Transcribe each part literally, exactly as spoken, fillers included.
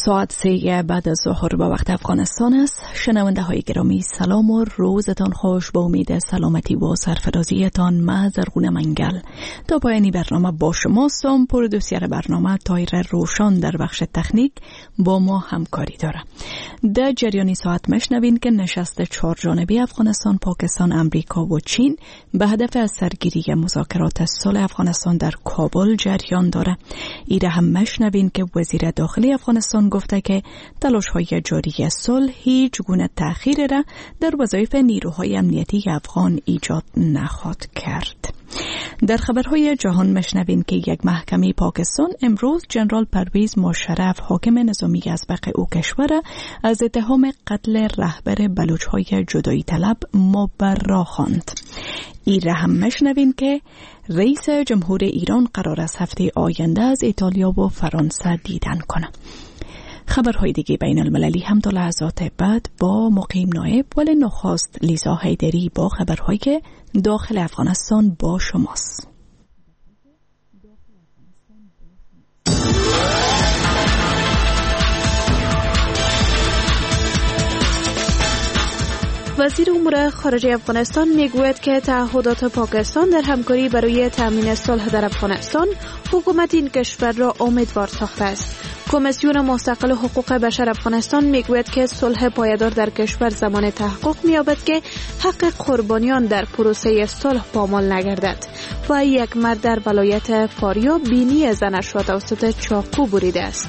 ساعت سه بعد از ظهر به وقت افغانستان است. شنونده های گرامی سلام و روزتان خوش. با امید سلامتی و سرفرازیتان من زرغونه منگل تا پایانی برنامه با شماستم. پرودوسر برنامه تایر روشان در بخش تکنیک با ما همکاری داره. در جریانی ساعت مشنوین که نشست چهار جانبه افغانستان، پاکستان، امریکا و چین به هدف از سرگیری مذاکرات صلح افغانستان در کابل جریان داره. ایره هم مشنوین که وزیر داخلی افغانستان گفته که تلاش‌های جاری صلح هیچ گونه تأخیر را در وظایف نیروهای امنیتی افغان ایجاد نخواهد کرد. در خبرهای جهان مشنوین که یک محکمه پاکستان امروز جنرال پرویز مشرف حاکم نظامی ازبق او کشور از اتهام قتل رهبر بلوچ‌های جدایی طلب مبرا خواند. ایره هم مشنوین که رئیس جمهور ایران قرار است هفته آینده از ایتالیا و فرانسه دیدن کنه. خبرهای دیگه بین المللی هم تا لحظات بعد با مقیم نایب، ولی نخست لیزا حیدری با خبرهایی که داخل افغانستان با شماست. وزیر امور خارجه افغانستان میگوید که تعهدات پاکستان در همکاری برای تامین صلح در افغانستان حکومت این کشور را امیدوار ساخته است. کمیسیون مستقل حقوق بشر افغانستان میگوید که صلح پایدار در کشور زمان تحقق می‌یابد که حق قربانیان در پروسه صلح پامال نگردد. و یک مرد در ولایت فاریاب بینی زنش را توسط چاقو بریده است.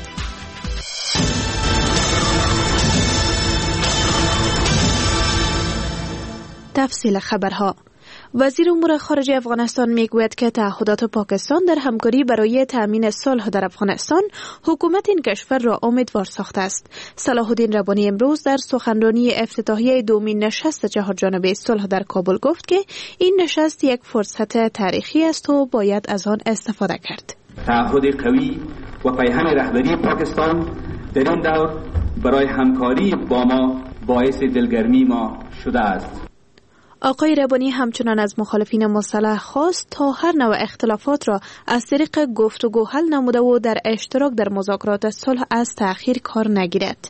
تفصیل خبرها. وزیر امور خارجه افغانستان میگوید که تعهدات پاکستان در همکاری برای تامین صلح در افغانستان حکومت این کشور را امیدوار ساخته است. صلاح الدین ربانی امروز در سخنرانی افتتاحیه دومین نشست چهار جانبه صلح در کابل گفت که این نشست یک فرصت تاریخی است و باید از آن استفاده کرد. تعهد قوی و پیهم رهبری پاکستان در این دور برای همکاری با ما باعث دلگرمی ما شده است. آقای ربانی همچنان از مخالفین مسلح خواست تا هر نوع اختلافات را از طریق گفتگو حل نموده و در اشتراک در مذاکرات صلح از تأخیر کار نگیرد.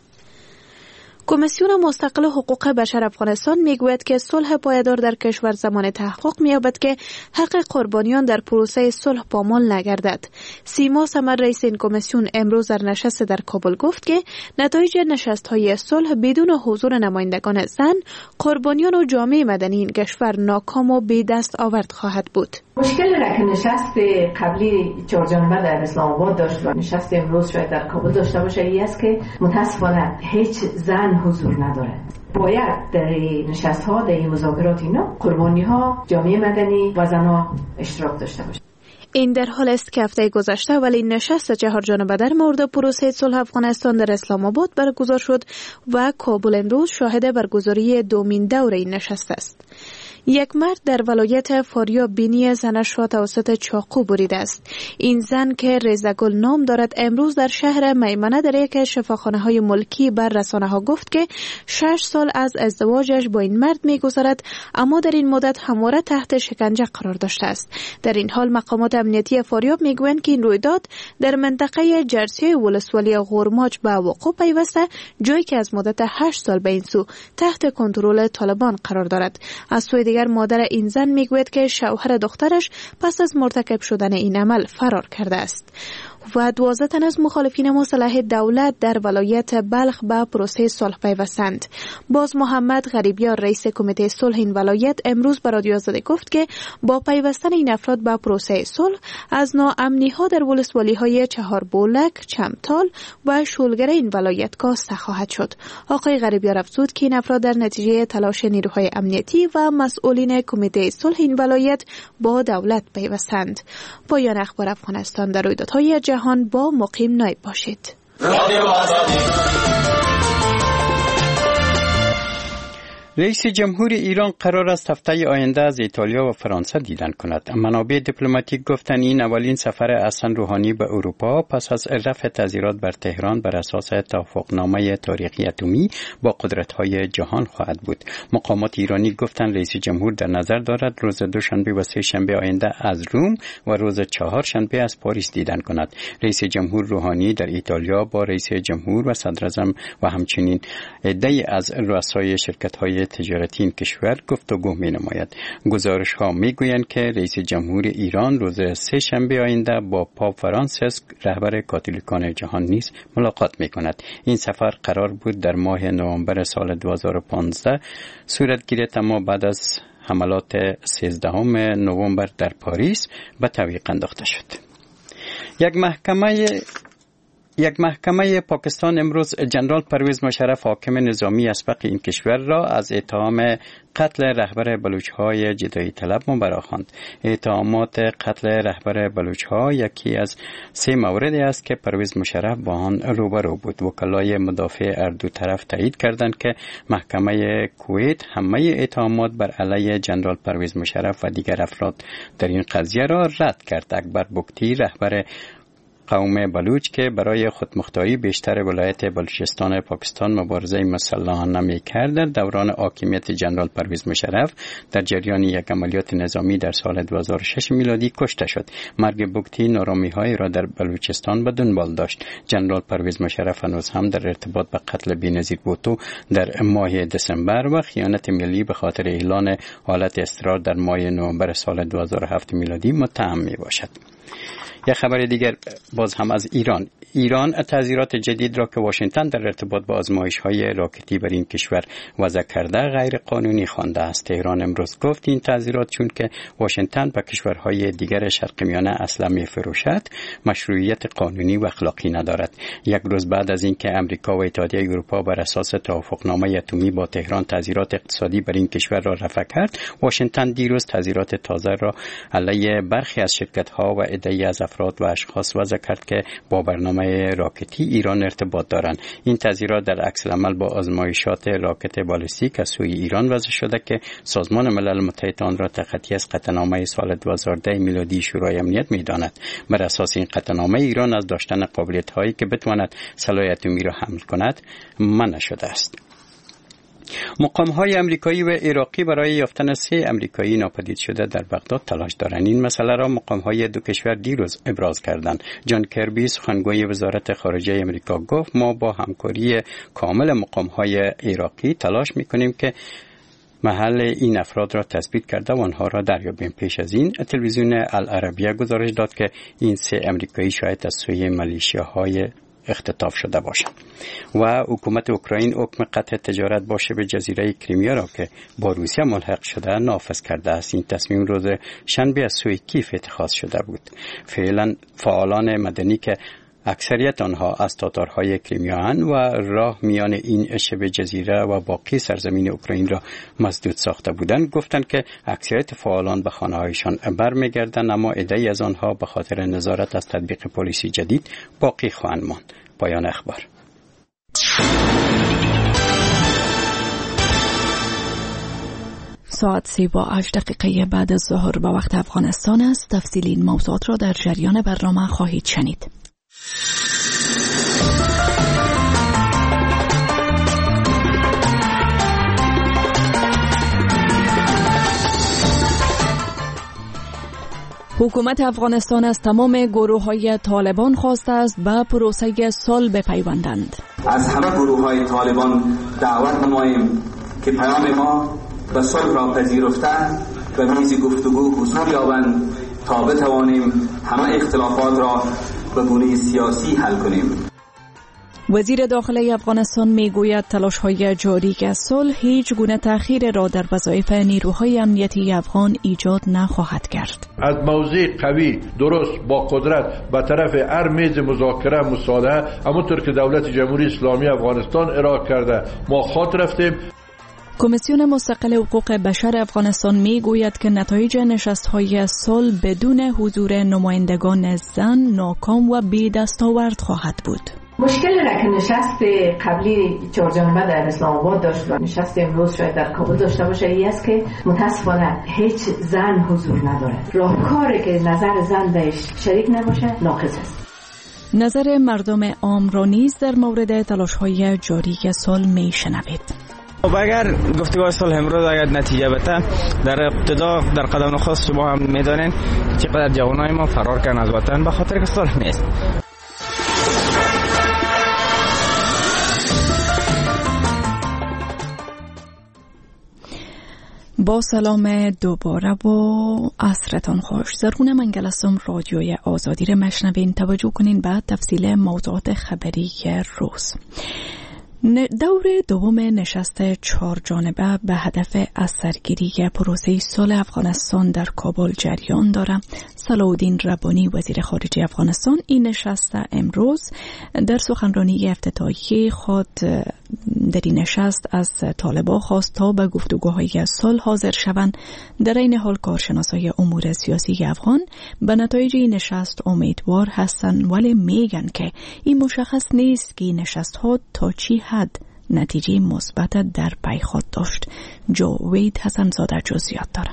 کمیسیون مستقل حقوق بشر افغانستان میگوید که صلح پایدار در کشور زمان تحقق می‌یابد که حق قربانیان در پروسه صلح پامال نگردد. سیما سمر رئیس این کمیسیون امروز در نشست در کابل گفت که نتایج نشست‌های صلح بدون حضور نمایندگان زن، قربانیان و جامعه مدنی این کشور ناکام و بی دست آورد خواهد بود. مشکلی را که نشست قبلی چهار جانبه در اسلام آباد داشت و نشست امروز شاید در کابل داشته باشه این است که متاسفانه هیچ زن حضور نداره. باید در نشست ها در این مذاکرات اینا قربانی ها، جامعه مدنی و زنها اشتراک داشته باشه. این در حال است که هفته گذشته ولی نشست چهار جانبه در مورد پروسه صلح افغانستان در اسلام آباد برگزار شد و کابل امروز شاهد برگزاری دومین دوره این نشست است. یک مرد در ولایت فاریاب بینی زنش را توسط چاقو بریده است. این زن که رضاگل نام دارد امروز در شهر میمنه در یک شفاخانه های ملکی بر رسانه ها گفت که شش سال از ازدواجش با این مرد میگذرد، اما در این مدت همواره تحت شکنجه قرار داشته است. در این حال مقامات امنیتی فاریاب میگویند که این رویداد در منطقه جرسی ولسوالی غورماج به وقوع پیوسته، جایی که از مدت هشت سال به این سو تحت کنترل طالبان قرار دارد. از سوی دیگر مادر این زن میگوید که شوهر دخترش پس از مرتکب شدن این عمل فرار کرده است. و دوازده تن از مخالفین مسلح دولت در ولایت بلخ به پروسه صلح پیوستند. باز محمد غریبیار رئیس کمیته صلح این ولایت امروز به رادیو آزادی گفت که با پیوستن این افراد به پروسه صلح از ناامنی ها در ولسوالی های چهار بولک، چمتال و شولگر این ولایت کاسته خواهد شد. آقای غریبیار افزود که این افراد در نتیجه تلاش نیروهای امنیتی و مسئولین کمیته صلح این ولایت با دولت پیوستند. پایان اخبار افغانستان در رویدادهای جهان با مقیم نایب باشید. رئیس جمهور ایران قرار است هفته آینده از ایتالیا و فرانسه دیدن کند. منابع دیپلماتیک گفتند این اولین سفر حسن روحانی به اروپا پس از رفع تعزیرات بر تهران بر اساس توافقنامه تاریخی اتمی با قدرت‌های جهان خواهد بود. مقامات ایرانی گفتند رئیس جمهور در نظر دارد روز دوشنبه و سه شنبه آینده از روم و روز چهار شنبه از پاریس دیدن کند. رئیس جمهور روحانی در ایتالیا با رئیس جمهور و صدراعظم و همچنین عده‌ای از رؤسای شرکت‌های تجارتی این کشور گفتگو می‌نماید. گزارش‌ها می‌گویند که رئیس جمهور ایران روز سه شنبه آینده با پاپ فرانسیس رهبر کاتولیکان جهان نیز ملاقات می‌کند. این سفر قرار بود در ماه نوامبر سال دو هزار و پانزده صورت گیرد، اما بعد از حملات سیزدهم نوامبر در پاریس به تعویق انداخته شد. یک محکمه یک محکمه پاکستان امروز جنرال پرویز مشرف حاکم نظامی اسبق این کشور را از اتهام قتل رهبر بلوچ‌های جدایی طلب مبرا خواند. اتهامات قتل رهبر بلوچ‌ها یکی از سه موردی است که پرویز مشرف با آن روبرو بود. وکلای مدافع هر دو طرف تایید کردند که محکمه کویت همه اتهامات بر علیه جنرال پرویز مشرف و دیگر افراد در این قضیه را رد کرد. اکبر بگتی رهبر قوم بلوچ که برای خودمختاری بیشتر ولایت بلوچستان پاکستان مبارزه مسلحانه می‌کرد در دوران حاکمیت جنرال پرویز مشرف در جریان یک عملیات نظامی در سال دو هزار و شش میلادی کشته شد. مرگ بگتی نارامی‌هایی را در بلوچستان به دنبال داشت. جنرال پرویز مشرف هنوز هم در ارتباط به قتل بی‌نظیر بوتو در ماه دسامبر و خیانت ملی به خاطر اعلان حالت اضطرار در ماه نوامبر سال دو هزار و هفت میلادی متهم میباشد. یک خبر دیگر باز هم از ایران. ایران تعزیرات جدید را که واشنگتن در ارتباط با آزمایش‌های راکتی بر این کشور وضع کرده غیر قانونی خوانده است. تهران امروز گفت این تعزیرات چون که واشنگتن به کشورهای دیگر شرق میانه اسلحه می‌فروشد مشروعیت قانونی و اخلاقی ندارد. یک روز بعد از اینکه امریکا و اتحادیه اروپا بر اساس توافقنامه اتمی با تهران تعزیرات اقتصادی بر این کشور را رفع کرد، واشنگتن دیروز تعزیرات تازه را علیه برخی از شرکت‌ها و عده‌ای از افراد و اشخاص وضع کرد که با برنامه راکتی ایران ارتباط دارند. این تعزیرات در عکس العمل با آزمایشات راکت بالستیک از سوی ایران وضع شده که سازمان ملل متحد آن را تخطی از قطعنامه سال دو هزار و ده میلادی شورای امنیت می‌داند. بر اساس این قطعنامه ایران از داشتن قابلیت‌هایی که بتواند سلاح اتمی را حمل کند منع شده است. مقام‌های امریکایی و عراقی برای یافتن سه امریکایی ناپدید شده در بغداد تلاش دارند. این مسئله را مقام‌های دو کشور دیروز ابراز کردند. جان کربی سخنگوی وزارت خارجه امریکا گفت ما با همکاری کامل مقام‌های عراقی تلاش می‌کنیم که محل این افراد را تثبیت کرده و آنها را دریابیم. پیش از این تلویزیون العربیه گزارش داد که این سه امریکایی شاید از سوی ملیشیاهای اختطاف شده باشند. و حکومت اوکراین حکم قطع تجارت با شبه جزیره کریمیا را که با روسیه ملحق شده نافذ کرده است. این تصمیم روز شنبه از سوی کیف اتخاذ شده بود. فعلا فعالان مدنی که اکثریت آنها از تاتارهای کریمیان و راه میان این شبه جزیره و باقی سرزمین اوکراین را مسدود ساخته بودند گفتند که اکثریت فعالان به خانه‌هایشان برمیگردند، اما عده‌ای از آنها به خاطر نظارت از تطبیق پلیسی جدید باقی خواهند ماند. پایان اخبار. ساعت سی با هشت دقیقه بعد از ظهر به وقت افغانستان است. تفصیل این موضوعات را در جریان برنامه خواهید شنید. حکومت افغانستان از تمام گروه‌های طالبان خواسته است به پروسه صلح بپیوندند. از همه گروه‌های طالبان دعوت نماییم که پیام ما به صلح را پذیرفته و میز گفتگو حضور یابند تا بتوانیم همه اختلافات را به گونه سیاسی حل کنیم. وزیر داخلی افغانستان میگوید تلاش‌های جاری از صلح هیچ گونه تأخیر را در وظایف نیروهای امنیتی افغان ایجاد نخواهد کرد. از موضع قوی درست با قدرت به طرف هر میز مذاکره مصالحه همونطور که دولت جمهوری اسلامی افغانستان ارائه کرده ما خط رفتیم. کمیسیون مستقل حقوق بشر افغانستان میگوید که نتایج نشست‌های صلح بدون حضور نمایندگان زن ناکام و بی دستاورد خواهد بود. مشکلی را که نشست قبلی چهار جانبه در اسلام آباد داشت و نشست امروز شاید در کابل داشته باشه این است که متاسفانه هیچ زن حضور نداره. راهکاری که نظر زن بهش شریک نباشه ناقص است. نظر مردم عام را نیز در مورد تلاش‌های جاری صلح میشنوید. اگر گفتگوهای صلح امروز اگر نتیجه بده در ابتدا در قدم نخست شما هم میدانین چقدر جوانای ما فرار کردن از وطن به خاطر که صلح نیست. با سلام دوباره و عصرتان خوش. زرغونه منگل هستم، رادیوی آزادی را مشنوین. توجه کنین به تفصیل موضوعات خبری روز. دور دوم نشست چهار جانبه به هدف اثرگیری پروسه صلح افغانستان در کابل جریان دارد. صلاح الدین ربانی وزیر خارجه افغانستان این نشست امروز در سخنرانی افتتاحیه خود در این نشست از طالبان خواست تا به گفتگوهای صلح حاضر شوند. در این حال کارشناسای امور سیاسی افغان به نتایج این نشست امیدوار هستند، ولی میگن که این مشخص نیست که این نشست ها تا چی حد نتیجه مثبت در پی خواهد داشت. جاوید حسن زاده جزئیات داره.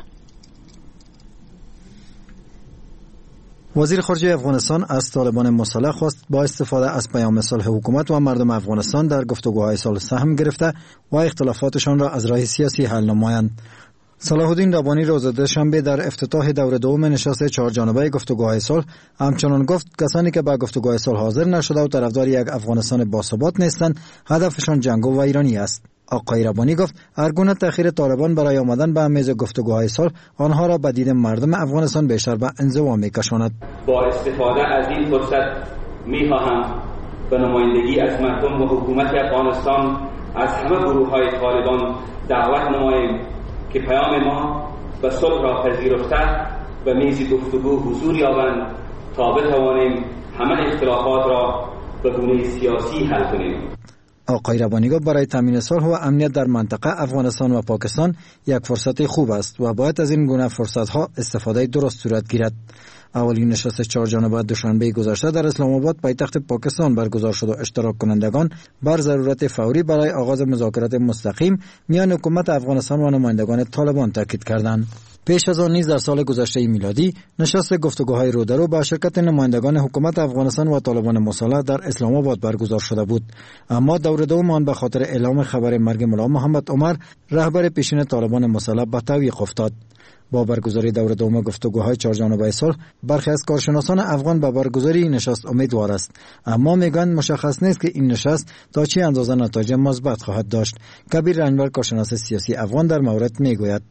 وزیر خارجه افغانستان از طالبان مسلح خواست با استفاده از پیام صلح حکومت و مردم افغانستان در گفتگوهای صلح سهم گرفته و اختلافاتشان را از راه سیاسی حل نمایند. صلاح الدین ربانی روز دوشنبه در افتتاح دور دوم نشست چهار جانبه گفتگوهای صلح همچنان گفت کسانی که به گفتگوهای صلح حاضر نشده و طرفدار یک افغانستان باثبات نیستند هدفشان جنگ و ویرانی است. آقای ربانی گفت هرگونه تأخیر طالبان برای آمدن به میز گفتگوهای صلح آنها را به دید مردم افغانستان بیشتر به انزوا می‌کشاند. با استفاده از این فرصت می‌خواهم به نمایندگی از مردم و حکومت افغانستان از همه گروه‌های طالبان دعوت نماییم که پیام ما به صلح را پذیرفته به میز گفتگو حضور یابند تا بتوانیم همه اختلافات را به گونه سیاسی حل کنیم. آقای ربانی گفت برای تامین صلح و امنیت در منطقه افغانستان و پاکستان یک فرصت خوب است و باید از این گونه فرصت‌ها استفاده درست صورت گیرد. اولین نشست چهار جانبه دوشنبه گذشته در اسلام آباد پایتخت پاکستان برگزار شد و اشتراک کنندگان بر ضرورت فوری برای آغاز مذاکرات مستقیم میان حکومت افغانستان و نمایندگان طالبان تاکید کردند. پیش از آن نیز در سال گذشته میلادی نشست گفتگوهای رودرو با شرکت نمایندگان حکومت افغانستان و طالبان مسلح در اسلام آباد برگزار شده بود، اما دور دوم آن به خاطر اعلام خبر مرگ ملا محمد عمر رهبر پیشین طالبان مسلح به توقف افتاد. با برگزاری دور دوم گفتگوهای چهار جانبه صلح برخی از کارشناسان افغان به برگزاری نشست امیدوار است، اما میگن مشخص نیست که این نشست تا چه اندازه نتایج مثبت خواهد داشت. کبیر رنجبر کارشناس سیاسی افغان در مورد میگوید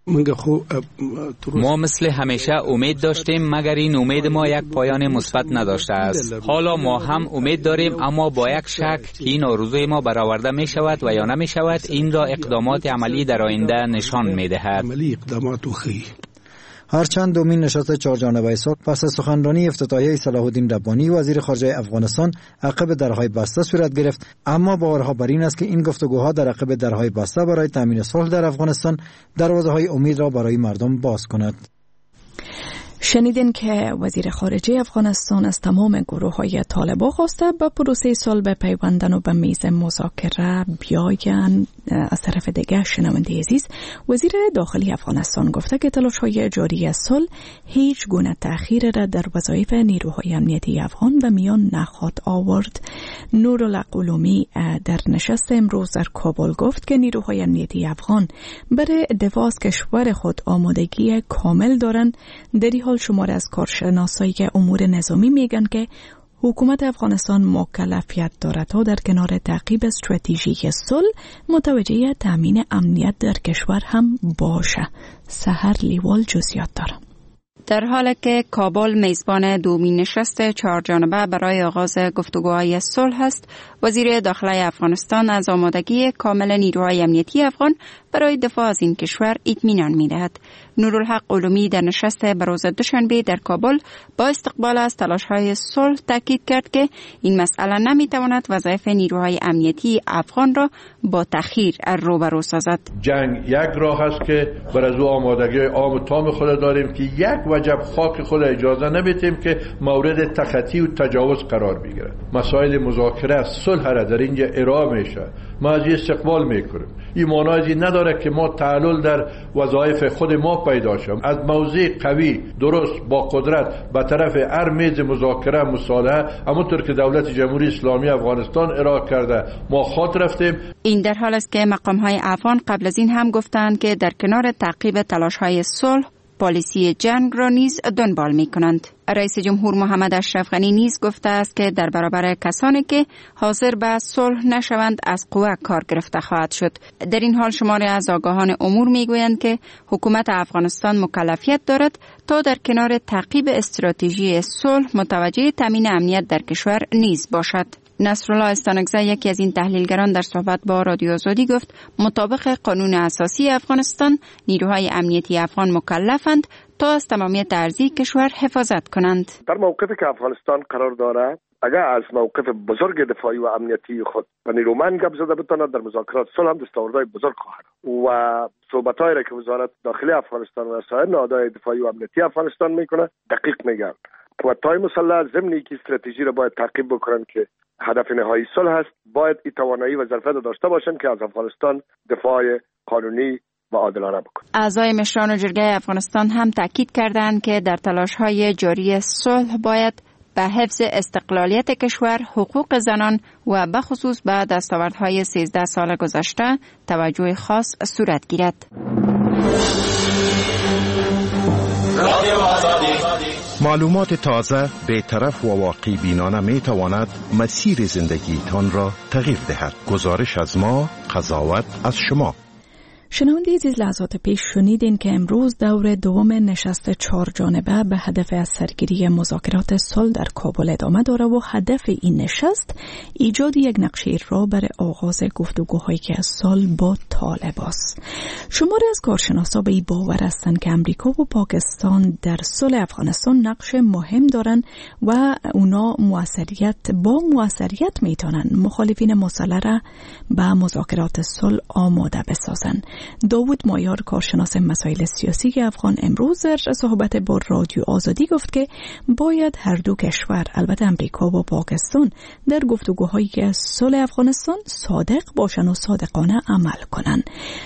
ما مثل همیشه امید داشتیم مگر این امید ما یک پایان مثبت نداشته است. حالا ما هم امید داریم اما با یک شک که این آرزوی ما برآورده می شود و یا نمی شود. این را اقدامات عملی در آینده نشان می دهد. هرچند دومین نشست چهار جانبه صلح پس از سخنرانی افتتاحیه صلاح الدین ربانی وزیر خارجه افغانستان عقب درهای بسته صورت گرفت، اما باورها بر این است که این گفتگوها در عقب درهای بسته برای تامین صلح در افغانستان دروازه‌های امید را برای مردم باز کند. شنیدین که وزیر خارجه افغانستان از تمام گروه‌های طالبان خواسته به پروسه صلح بپیوندن و به میز مذاکره بیاین. از طرف دیگر شنونده عزیز وزیر داخلی افغانستان گفته که تلاش‌های جاری صلح هیچ گونه تأخیر را در وظایف نیروهای امنیتی افغان به میان نخواهد آورد. نورالله قلومی در نشست امروز در کابل گفت که نیروهای امنیتی افغان برای دفاع از کشور خود آمادگی کامل دارند. در این حال شماره از کارشناسای امور نظامی میگن که حکومت افغانستان مکلفیت دارد تا در کنار تعقیب استراتژیک صلح متوجه تامین امنیت در کشور هم باشه. سحر لیوال جزئیات داره. در حالی که کابل میزبان دومین نشست چهار جانبه برای آغاز گفتگوهای صلح است، وزیر داخلی افغانستان از آمادگی کامل نیروهای امنیتی افغان برای دفاع از این کشور اطمینان می‌دهد. نورالحق علومی در نشست بروز دوشنبه در کابل با استقبال از تلاش‌های صلح تاکید کرد که این مسئله نمی‌تواند وظایف نیروهای امنیتی افغان را با تأخیر روبرو سازد. جنگ یک راه است که بر از او آمادگی عام و تام خود داریم که یک وجب خاک خود اجازه نمیدیم که مورد تخطی و تجاوز قرار بگیرد. مسائل مذاکره صلح را در اینجا ارائه میشه، ما از استقبال میکنیم. این معنی نداره که ما تعلل در وظایف خود ما پیدا شد. از موضع قوی درست با قدرت به طرف هر میز مذاکره مصالحه همونطور که دولت جمهوری اسلامی افغانستان ارائه کرده ما خط رفتیم. این در حال است که مقام‌های افغان قبل از این هم گفتند که در کنار تعقیب تلاش‌های صلح پالیسی جنگ را نیز دنبال می‌کنند. رئیس جمهور محمد اشرف غنی نیز گفته است که در برابر کسانی که حاضر به صلح نشوند از قوه کار گرفته خواهد شد. در این حال شماری از آگاهان امور میگویند که حکومت افغانستان مکلفیت دارد تا در کنار تعقیب استراتژی صلح متوجه تامین امنیت در کشور نیز باشد. نصرالله استانکزی یکی از این تحلیلگران در صحبت با رادیو آزادی گفت مطابق قانون اساسی افغانستان نیروهای امنیتی افغان مکلفند تا از تمامیت ارضی کشور حفاظت کنند. در موقفی که افغانستان قرار دارد اگر از موقف بزرگ دفاعی و امنیتی خود و نیرومند گپ زده بتواند در مذاکرات صلح هم دستاوردهای بزرگ خواهد و صحبت‌هایی را که وزارت داخلی افغانستان و سایر نهادهای دفاعی و امنیتی افغانستان میکنه دقیق میگن. قوت‌های مسلح ضمن اینکه استراتژی را باید تعقیب بکنن که هدف نهایی صلح است، باید این توانایی و ظرفیت داشته باشند که از افغانستان دفاع قانونی و عادلانه بکنند. اعضای مشران جرگه افغانستان هم تاکید کردند که در تلاش‌های جاری صلح باید به حفظ استقلالیت کشور، حقوق زنان و به خصوص به دستاوردهای سیزده سال گذشته توجه خاص صورت گیرد. معلومات تازه، بی‌طرف و واقع بینانه می تواند مسیر زندگیتان را تغییر دهد. گزارش از ما، قضاوت از شما. شنونده عزیز، لحظات پیش شنیدین که امروز دور دوم نشست چهار جانبه به هدف از سرگیری مذاکرات صلح در کابل ادامه داره و هدف این نشست ایجاد یک نقشه راه برای آغاز گفتگوهایی که از صلح با طالب است. شماری از کارشناسا به این باور هستند که امریکا و پاکستان در صلح افغانستان نقش مهم دارن و اونا موثریت با موثریت میتونن مخالفین مسلح را به مذاکرات صلح آماده بسازن. داوود مایار، کارشناس مسائل سیاسی افغان، امروز در صحبت با رادیو آزادی گفت که باید هر دو کشور، البته امریکا و پاکستان، در گفتگوهایی که از صلح افغانستان صادق باشن و صادقانه عمل کنن.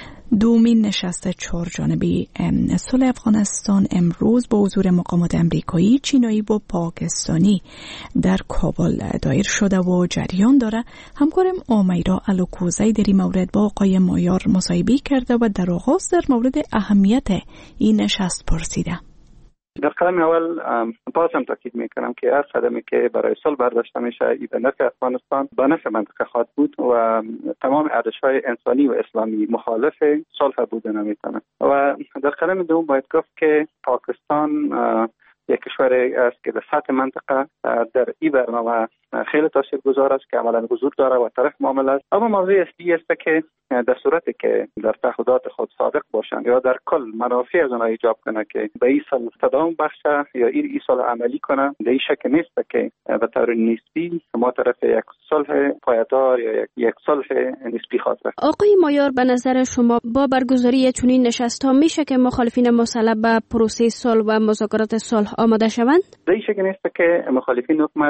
دومین نشست چهار جانبه صلح افغانستان امروز با حضور مقامات امریکایی، چینایی و پاکستانی در کابل دایر شده و جریان داره. همکارم آمیرا الوکوزی در این مورد با آقای مایار مصاحبه کرده و در آغاز در مورد اهمیت این نشست پرسیده. در قدم اول باز هم تاکید میکنم که هر قدمی که برای صلح برداشته میشه ای به نفع افغانستان به نفع منطقه خواهد بود و تمام ارزش‌های انسانی و اسلامی مخالف صلح بوده نمیتونه. و در قدم دوم باید گفت که پاکستان یک کشوری است که در سطح منطقه در این برنامه خیلی تاثیرگذار است که عملاً حضور داره و طرف معامله است. اما موضوع اصلی است که در صورتی که در تعهدات خود صادق باشند یا در کل منافع از آنها ایجاب کنه که به این صلح تداوم بخشه یا این صلح عملی کنه، در این شک نیست که به طور نسبی ما طرف یک صلح پایدار یا یک, یک صلح نسبی خواهد رفت. آقای مایار، به نظر شما با برگزاری چنین نشست‌ها میشه که مخالفین مسلح به پروسه صلح و مذاکرات صلح آماده شوند؟ در این شک نیست که مخالفین حکومت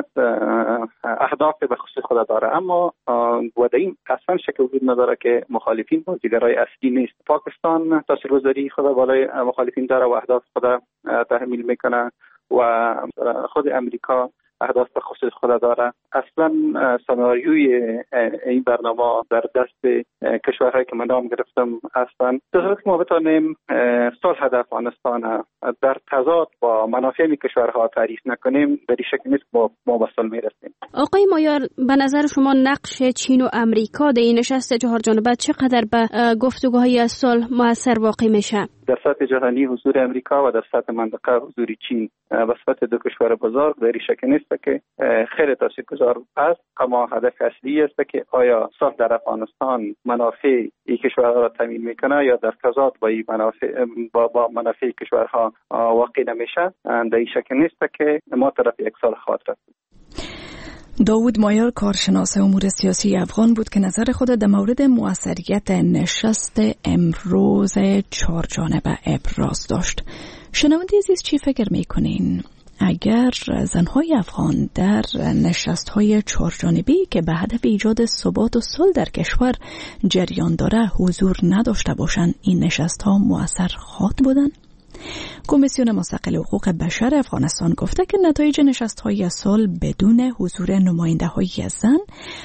اهداف به خصوص خود داره، اما و در این اصلا شک وجود نداره که مخالفین بازیگرای اصلی نیست. پاکستان تاثیرگذاری خود بالای مخالفین داره و اهداف خود تحمیل میکنه و خود امریکا اهداف به خصوص خود داره. اصلا سناریوی این برنامه در دست کشورهایی که من نام گرفتم هستند. در صورتی که ما بتانیم صلح در افغانستان در تضاد با منافع این کشورها تعریف نکنیم، به این شکل نیست ما ما به صلح میرسیم. آقای مایار، به نظر شما نقش چین و امریکا در این نشست چهار جانبه چقدر به گفتگوهای صلح موثر واقع میشه؟ در سطح جهانی حضور امریکا و در سطح منطقه حضور چین به صفت دو کشور بزرگ در شک نیست که خیلی تاثیرگذار است، اما هدف اصلی است که آیا صلح در افغانستان منافع این کشورها را تامین میکنه یا در تضاد با این منافع با, با منافع کشورها واقع نمیشه. در این شک نیست که ما طرف یک سال خاطر است. داود مایار کارشناس امور سیاسی افغان بود که نظر خود در مورد موثریت نشست امروز چهار جانبه ابراز داشت. شنونده عزیز چی فکر میکنین؟ اگر زنهای افغان در نشست‌های چهار جانبه‌ای که به هدف ایجاد ثبات و صلح در کشور جریان داره حضور نداشته باشند، این نشست‌ها مؤثر خواهد بودند؟ کمیسیون مستقل حقوق بشر افغانستان گفته که نتایج نشست‌های صلح بدون حضور نماینده‌های زن،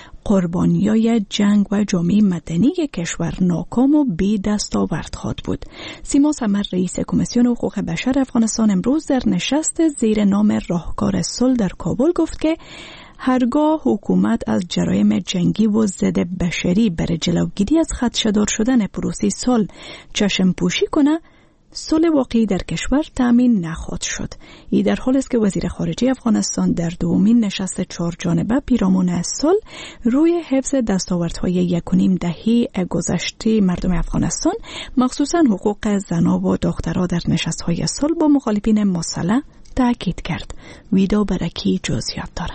قربانیای جنگ و جامعه مدنی کشور ناکام و بی دستاورد خواهد بود. سیما سمر رئیس کمیسیون حقوق بشر افغانستان امروز در نشست زیر نام راهکار صلح در کابل گفت که هرگاه حکومت از جرایم جنگی و ضد بشری برای جلوگیری از خدشه‌دار شدن پروسه صلح چشم پوشی کنه، صلح واقعی در کشور تامین نخواهد شد. این در حالی است که وزیر خارجه افغانستان در دومین نشست چهار جانبه پیرامون صلح روی حفظ دستاوردهای یک و نیم دهه گذشته مردم افغانستان، مخصوصاً حقوق زنان و دخترها در نشست‌های صلح با مخالفین مسلح تاکید کرد. ویدا برکی جزئیات دارد.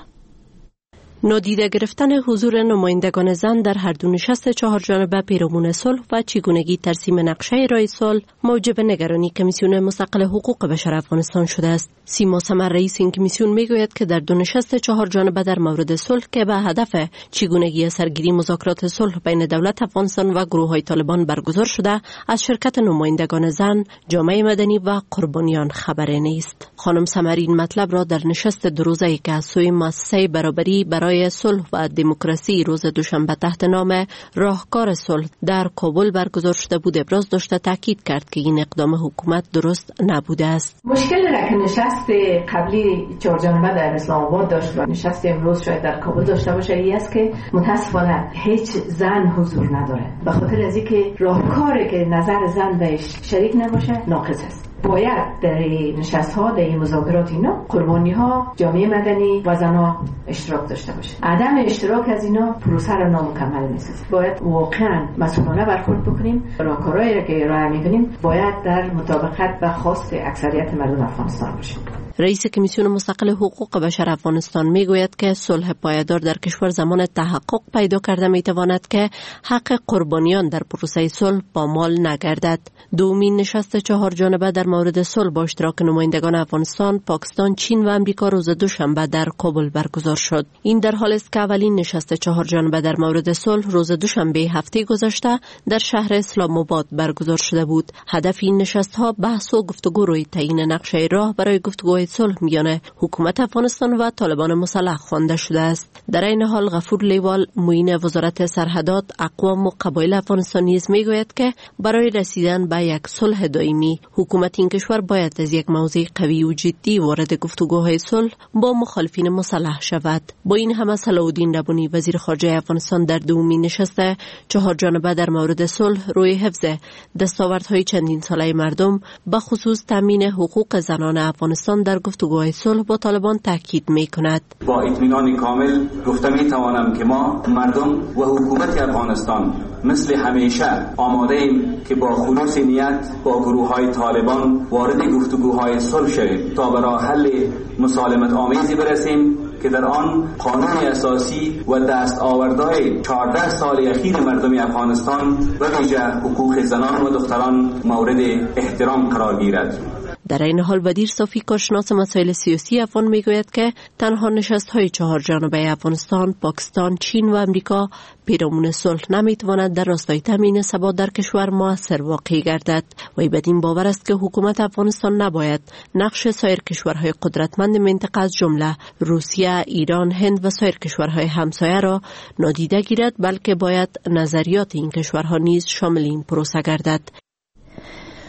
نادیده گرفتن حضور نمایندگان زن در هر دو نشست چهار جانبه پیرامون صلح و چگونگی ترسیم نقشه راه صلح موجب نگرانی کمیسیون مستقل حقوق بشر افغانستان شده است. سیما سمر رئیس این کمیسیون میگوید که در دو نشست چهار جانبه در مورد صلح که به هدف چگونگی سرگیری مذاکرات صلح بین دولت افغانستان و گروه‌های طالبان برگزار شده، از شرکت نمایندگان زن، جامعه مدنی و قربانیان خبری نیست. خانم سمر این مطلب را در نشست دو روزه‌ای که از سوی مؤسسه برابری برای صلح و دموکراسی روز دوشنبه تحت نام راهکار صلح در کابل برگزار شده بود ابراز داشته تاکید کرد که این اقدام حکومت درست نبوده است. مشکل را که نشست قبلی چهار جانبه در اسلام آباد داشت و نشست امروز شاید در کابل داشته باشه این است که متاسفانه هیچ زن حضور نداره، به خاطر از اینکه راهکاری که نظر زن بهش شریک نباشه ناقص است. باید در نشست ها در این مذاکرات اینا قربانی ها، جامعه مدنی و زنها اشتراک داشته باشه. عدم اشتراک از اینا پروسه را نامکمل می‌سازه. باید واقعا مسئولانه برخورد بکنیم. راهکارهایی را که ارائه می‌کنیم باید در مطابقت با خواست اکثریت مردم افغانستان باشه. رئیس کمیسیون مستقل حقوق بشر افغانستان میگوید که صلح پایدار در کشور زمان تحقق پیدا کرده میتواند که حق قربانیان در پروسه صلح پامال نگردد. دومین نشست چهار جانبه در مورد صلح با اشتراک نمایندگان افغانستان، پاکستان، چین و امریکا روز دوشنبه در کابل برگزار شد. این در حالی است که اولین نشست چهار جانبه در مورد صلح روز دوشنبه هفته گذشته در شهر اسلام آباد برگزار شده بود. هدف این نشست‌ها بحث و گفتگو روی تعیین نقشه راه برای گفتگوهای صلح میان حکومت افغانستان و طالبان مسلح خوانده شده است. در این حال غفور لیوال معین وزارت سرحدات، اقوام و قبایل افغانستان نیز میگوید که برای رسیدن به یک صلح دائمی حکومت این کشور باید از یک موضع قوی و جدی وارد گفتگوهای صلح با مخالفین مسلح شود. با این همه صلاح الدین ربانی وزیر خارجه افغانستان در دومین نشست چهار جانبه در مورد صلح روی حفظ دستاوردهای چندین ساله مردم به خصوص تامین حقوق زنان افغانستان در گفتگوهای صلح با طالبان تاکید می‌کند. با اطمینان کامل گفته می‌توانم که ما مردم و حکومت افغانستان مثل همیشه آماده ایم که با خلوص نیت با گروه‌های طالبان وارد گفتگوهای صلح شویم تا به راه حل مسالمت آمیزی برسیم که در آن قانون اساسی و دستاوردهای چهارده سال اخیر مردم افغانستان و ویژه حقوق زنان و دختران مورد احترام قرار گیرد. در این حال بدیر صافی کارشناس مسائل سیاسی افغان میگوید که تنها نشست های چهار جانبه افغانستان، پاکستان، چین و امریکا پیرامون صلح نمیتواند در راستای تامین ثبات در کشور موثر واقع گردد. وی بدین باور است که حکومت افغانستان نباید نقش سایر کشورهای قدرتمند منطقه از جمله روسیه، ایران، هند و سایر کشورهای همسایه را نادیده گیرد، بلکه باید نظریات این کشورها نیز شامل این پروسه گردد.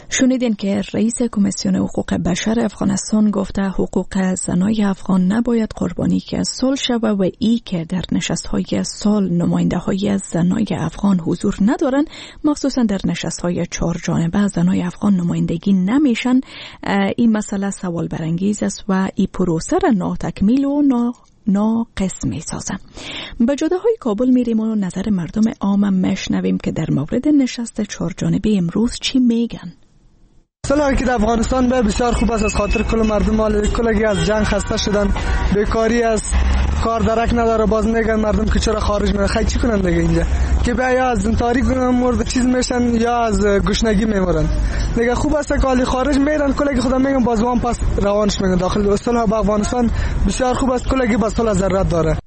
شنیدین که رئیس کمیسیون حقوق بشر افغانستان گفته حقوق زنای افغان نباید قربانی که از صلح شود و ای که در نشست‌های سال نماینده های از زنای افغان حضور ندارن، مخصوصا در نشست‌های چهار جانبه زنای افغان نمایندگی نمیشن. این مسئله سوال برانگیز است و این پروسه را ناتکمیل و نا ناقص می سازه. به جاده‌های کابل میریم و نظر مردم عام میشنویم که در مورد نشست چهار جانبه امروز چی میگن. صلحی که در افغانستان به بسیار خوب است، از خاطر کل مردم مال کلگی از جنگ خسته شدن، بیکاری است، کار درک نداره. باز میگن مردم که چرا خارج میرن، خیلی چی کنن دیگه اینجا که بیا یا از تاریک مورد چیز میشن یا از گشنگی میمرن. دیگه خوب است که حالی خارج میرن کلگی خدا میگن باز وام پس روانش میگن داخل صلح با افغانستان بسیار خوب است، کلگی با صلح ضرورت داره.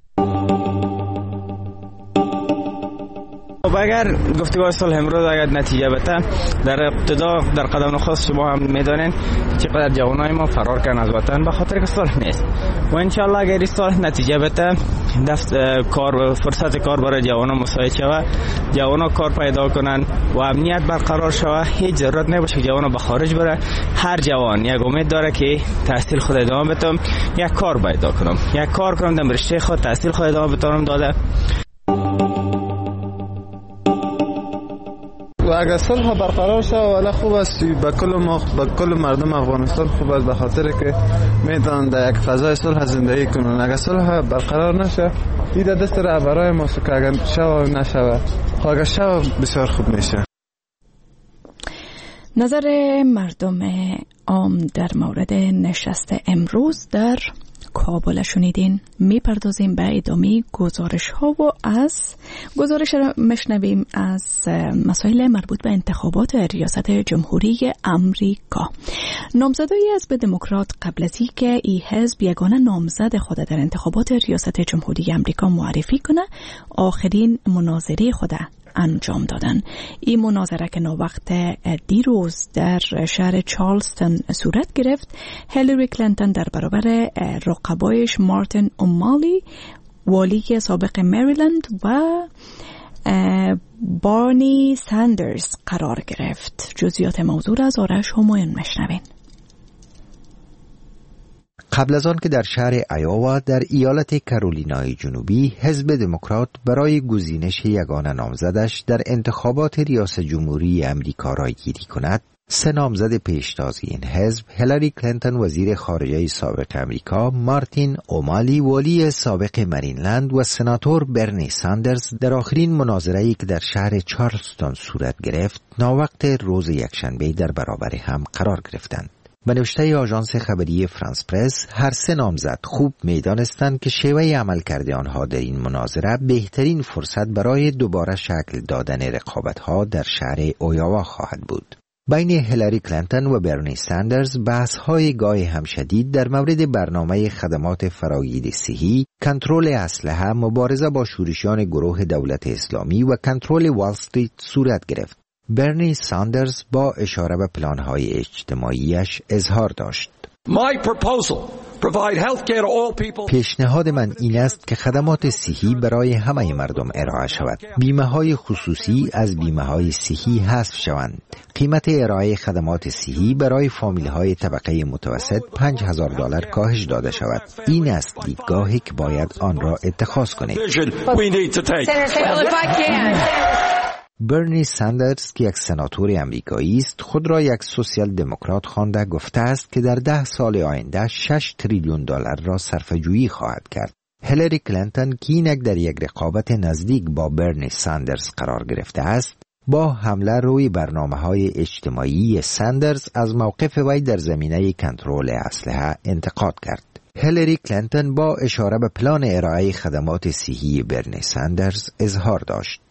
اگر گفتگو صلح امروز اگر نتیجه بده، در ابتدا در قدم نخست شما هم میدانین چقدر جوانای ما فرار کردن از وطن به خاطر که صلح نیست و انشالله اگر این صلح نتیجه بده، دست کار فرصت کار برای جوانان مساعد شود، جوانا کار پیدا کنن و امنیت برقرار شود، هیچ ضرورت نباشه که جوانا به خارج بره. هر جوان یک امید داره که تحصیل خود ادامه بدم، یک کار پیدا کنم، یک کار کنم در رشته خود تحصیل خود ادامه بدم داده. و اگر صلح برقرار شد ولی خوب است به کل ما به کل مردم افغانستان خوب است، به خاطر که میتونن در یک فضای صلح زندگی کنن. اگر صلح برقرار نشه این دست رهبرای ما که اگر شو نشه اگر شو بسیار خوب میشه. نظر مردم عام در مورد نشست امروز در کابل شنیدین. میپردازیم به ادامه گزارش ها و از گزارش را مشنویم از مسائل مربوط به انتخابات ریاست جمهوری امریکا. نامزدای حزب دموکرات قبل از اینکه این حزب یگانه نامزد خود در انتخابات ریاست جمهوری امریکا معرفی کنه، آخرین مناظره خود انجام دادن. این مناظره که نوقت دیروز در شهر چارلستون صورت گرفت، هیلاری کلینتون در برابر رقبایش مارتین اومالی والی سابق مریلند و بارنی ساندرز قرار گرفت. جزئیات موضوع از آرش همایون مشنوین. قبل از آن که در شهر ایاوا در ایالت کارولینای جنوبی حزب دموکرات برای گزینش یگانه نامزدش در انتخابات ریاست جمهوری امریکا رایگیری کند، سه نامزد پیشتازی این حزب، هیلاری کلینتون وزیر خارجه سابق امریکا، مارتین اومالی والی سابق مریلند و سناتور برنی ساندرز در آخرین مناظره‌ای که در شهر چارلستون صورت گرفت، ناوقت روز یکشنبه در برابر هم قرار گرفتند. به نوشته آژانس خبری فرانس پرس، هر سه نامزد خوب می‌دانستند که شیوه عملکرد آنها در این مناظره بهترین فرصت برای دوباره شکل دادن رقابت‌ها در شهر ایاوا خواهد بود. بین هیلاری کلینتون و برنی ساندرز بحث‌های گاه هم شدید در مورد برنامه خدمات فراگیر صحی، کنترل اسلحه، مبارزه با شورشیان گروه دولت اسلامی و کنترل وال استریت صورت گرفت. برنی ساندرز با اشاره به پلان‌های اجتماعیش اظهار داشت: پیشنهاد من این است که خدمات صحی برای همه مردم ارائه شود. بیمه‌های خصوصی از بیمه‌های صحی حذف شوند. قیمت ارائه خدمات صحی برای فامیل‌های طبقه متوسط پنج هزار دلار کاهش داده شود. این است دیدگاهی که باید آن را اتخاذ کنید. برنی ساندرز که یک سناتور امریکایی است، خود را یک سوسیال دموکرات خوانده گفته است که در ده سال آینده شش تریلیون دلار را صرفه‌جویی خواهد کرد. هیلاری کلینتون که اینک در یک رقابت نزدیک با برنی ساندرز قرار گرفته است، با حمله روی برنامه‌های اجتماعی ساندرز از موقف وی در زمینه کنترل اسلحه انتقاد کرد. هیلاری کلینتون با اشاره به پلان ارائه خدمات صحی برنی ساندرز اظهار داشت: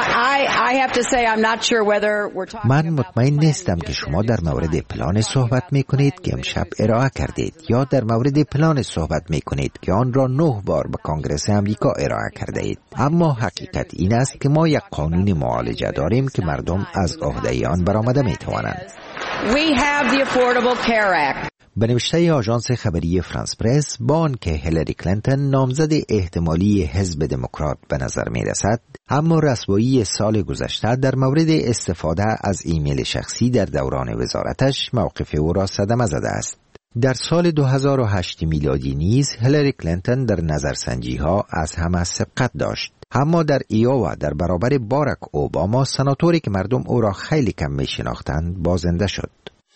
من مطمئن نیستم که شما در مورد پلان صحبت می کنید که امشب ارائه کردید یا در مورد پلان صحبت می کنید که آن را نه بار به کانگرس امریکا ارائه کرده اید. اما حقیقت این است که ما یک قانون معالجه داریم که مردم از عهده آن برآمده می توانند. به نوشته آژانس خبری فرانس پرس، با آنکه هیلاری کلینتون نامزد احتمالی حزب دموکرات به نظر می رسد، اما رسوایی سال گذشته در مورد استفاده از ایمیل شخصی در دوران وزارتش موقف او را صدمه زده است. در سال دو هزار و هشت میلادی نیز هیلاری کلینتون در نظرسنجی ها از همه سبقت داشت، اما در ایووا در برابر باراک اوباما، سناتوری که مردم او را خیلی کم می شناختند، بازنده شد.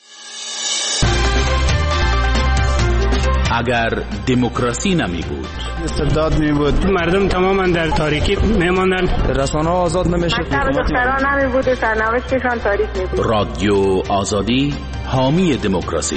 اگر دموکراسی نمی بود، استبداد می بود، مردم تماما در تاریکی می ماندن، رسانه ها آزاد نمی شد، دختران نمی بود و سرنوشتشان تاریک می بود. رادیو آزادی حامی دموکراسی.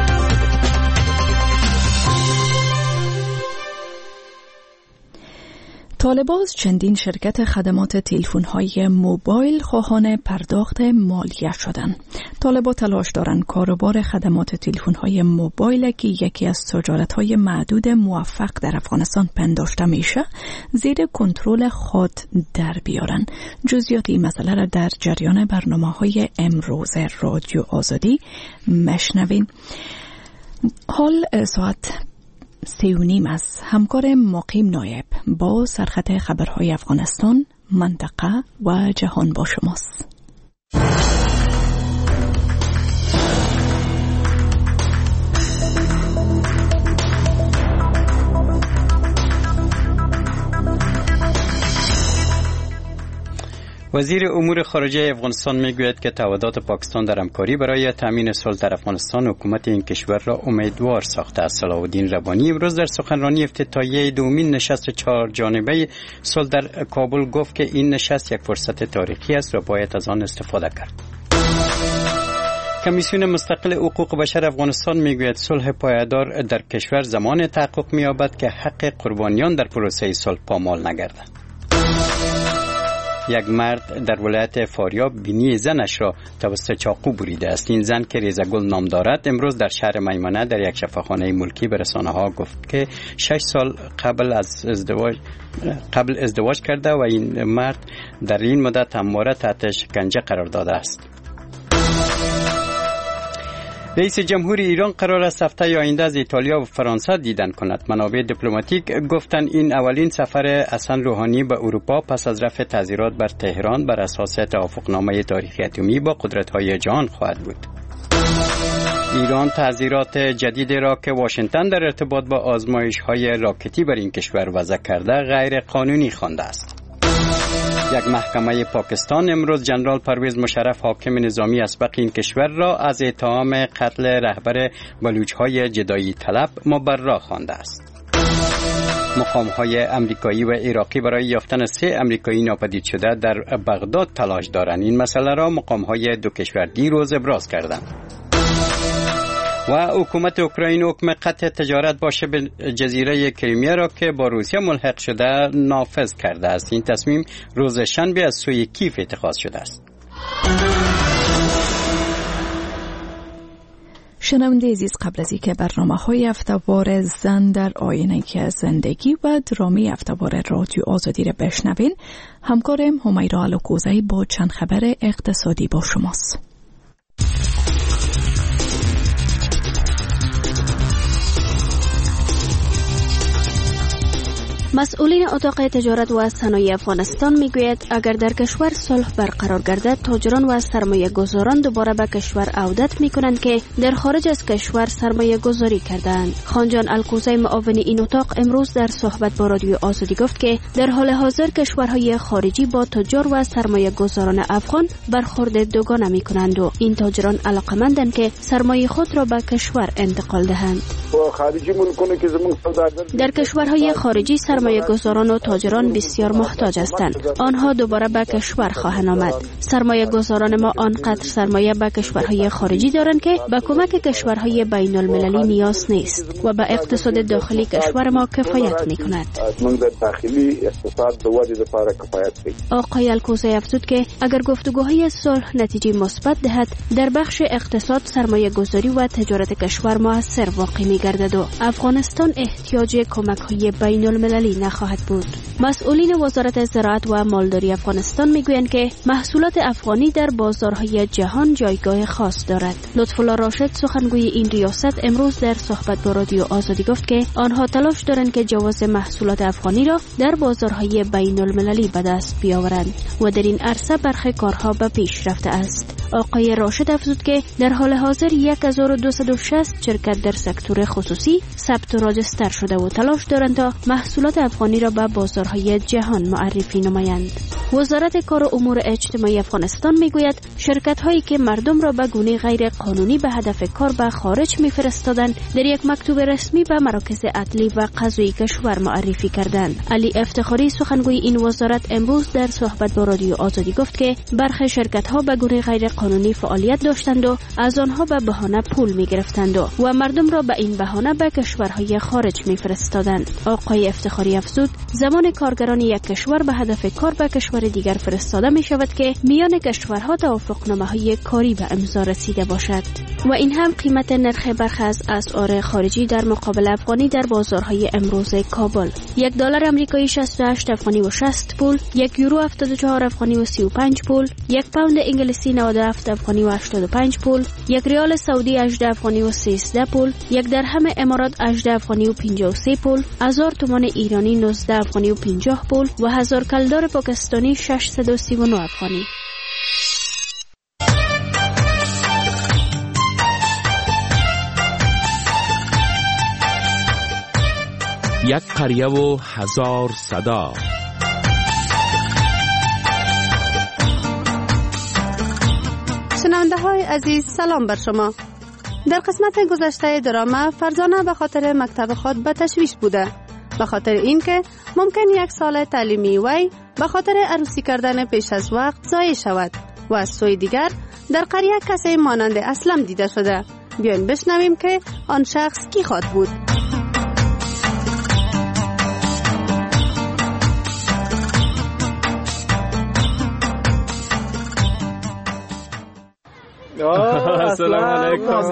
طالباز چندین شرکت خدمات تلفن‌های موبایل خواهان پرداخت مالیه شدند. طالبا تلاش دارند کاروبار خدمات تلفن‌های موبایل که یکی از تجارت‌های معدود موفق در افغانستان پنداشته میشه زیر کنترل خود در بیارن. جزئیات این مسئله را در جریان برنامه‌های امروز رادیو آزادی مشنوین. حال ساعت سی و نیم است. همکار مقیم نایب با سرخط خبرهای افغانستان، منطقه و جهان با شماست. وزیر امور خارجه افغانستان میگوید که تعهدات پاکستان در همکاری برای تامین صلح در افغانستان حکومت این کشور را امیدوار ساخته است. صلاح الدین ربانی امروز در سخنرانی افتتاحیه دومین نشست چهار جانبه صلح در کابل گفت که این نشست یک فرصت تاریخی است و باید از آن استفاده کرد. کمیسیون مستقل حقوق بشر افغانستان میگوید صلح پایدار در کشور زمان تحقق می‌یابد که حق قربانیان در پروسه صلح پامال نگردد. یک مرد در ولایت فاریاب بینی زنش را توسط چاقو بریده است. این زن که ریزگل نام دارد امروز در شهر میمنه در یک شفاخانه ملکی به رسانه‌ها گفت که شش سال قبل از ازدواج قبل ازدواج کرده و این مرد در این مدت همواره تحت شکنجه قرار داده است. رئیس جمهور ایران قرار است هفته آینده از ایتالیا و فرانسه دیدن کند. منابع دیپلماتیک گفتند این اولین سفر حسن روحانی به اروپا پس از رفع تعزیرات بر تهران بر اساس توافقنامه تاریخی اتمی با قدرت‌های جهان خواهد بود. ایران تعزیرات جدیدی را که واشنگتن در ارتباط با آزمایش‌های راکتی بر این کشور وضع کرده غیر قانونی خوانده است. یک محکمه پاکستان امروز جنرال پرویز مشرف حاکم نظامی اسبق این کشور را از اتهام قتل رهبر بلوچ‌های جدایی طلب مبرا خوانده است. مقام‌های امریکایی و عراقی برای یافتن سه امریکایی ناپدید شده در بغداد تلاش دارند. این مسئله را مقام‌های دو کشور دیروز ابراز کردند. و حکومت اوکراین حکم قطع تجارت با شبه جزیره کریمیا را که با روسیه ملحق شده نافذ کرده است. این تصمیم روز شنبه از سوی کیف اتخاذ شده است. شنونده عزیز، قبل از اینکه برنامه‌های هفته‌وار زن در آینه زندگی و درامی هفته‌وار رادیو آزادی را بشنوین، همکارم همیرا الوکوزی با چند خبر اقتصادی با شماست. مسئولین اتاق تجارت و صنایع افغانستان میگوید اگر در کشور صلح برقرار گردد تاجران و سرمایه گذاران دوباره به کشور عودت میکنند که در خارج از کشور سرمایه گذاری کردند. خانجان الکوزی معاون این اتاق امروز در صحبت با رادیو آزادی گفت که در حال حاضر کشورهای خارجی با تجار و سرمایه گذاران افغان برخورد دوگانه میکنند و این تاجران علاقمندند که سرمایه خود را به کشور انتقال دهند. در کشورهای خارجی سرمایه گذاران و تاجران بسیار محتاج هستند. آنها دوباره به کشور خواهند آمد. سرمایه گذاران ما آنقدر سرمایه به کشورهای خارجی دارند که به کمک کشورهای بین المللی نیاز نیست و به اقتصاد داخلی کشور ما کفایت می کند. آقای الکوزی افزود که اگر گفتگوهای صلح نتیجه مثبت دهد در بخش اقتصاد سرمایه گذاری و تجارت کشور موثر واقع می گردد و افغانستان احتیاج کمک های بین المللی کاری نخواهد بود. مسئولین وزارت زراعت و مالداری افغانستان میگویند که محصولات افغانی در بازارهای جهان جایگاه خاص دارد. لطف‌الله راشد سخنگوی این ریاست امروز در صحبت با رادیو آزادی گفت که آنها تلاش دارند که جواز محصولات افغانی را در بازارهای بین المللی به دست بیاورند و در این عرصه برخی کارها به پیش رفته است. آقای راشد افزود که در حال حاضر هزار و دویست و شصت شرکت در سکتور خصوصی ثبت و راجستر شده و تلاش دارند تا محصولات افغانی را به بازارهای جهان معرفی نمایند. وزارت کار و امور اجتماعی افغانستان میگوید شرکت هایی که مردم را به گونه غیر قانونی به هدف کار به خارج میفرستادند در یک مکتوب رسمی به مراکز عدلی و قضایی کشور معرفی کردند. علی افتخاری سخنگوی این وزارت امروز در صحبت با رادیو آزادی گفت که برخی شرکت ها به گونه غیر قانونی فعالیت داشتند و از آنها به بهانه پول میگرفتند و, و مردم را به این بهانه به کشورهای خارج میفرستادند. آقای افتخاری افزود زمان کارگران یک کشور به هدف کار به کشور دیگر فرستاده می شود که میان کشورها توافقنامه‌های کاری به امضا رسیده باشد. و این هم قیمت نرخ برخی از اسعار خارجی در مقابل افغانی در بازارهای امروز کابل: یک دلار آمریکایی شصت و هشت افغانی و شصت پول، یک یورو هفتاد و چهار افغانی و سی و پنج پول، یک پوند انگلیسی نود و هفت افغانی و هشتاد و پنج پول، یک ریال سعودی هجده افغانی و سیزده پول، یک درهم امارات هجده افغانی و پنجاه و سه پول، هزار تومان ایرانی نوزده افغانی و پنجاه پول و هزار کلدار پاکستانی ششصد و سی و نه افغانی. یک قریه و هزار صدا. شنونده های عزیز سلام بر شما. در قسمت گذشته درامه فرزانه به خاطر مکتب خود به تشویش بوده، به خاطر اینکه ممکن یک سال تعلیمی وی به خاطر عروسی کردن پیش از وقت ضایع شود و از سوی دیگر در قریه کسی مانند اسلم دیده شده. بیاین بشنویم که آن شخص کی خواد بود. السلام علیکم.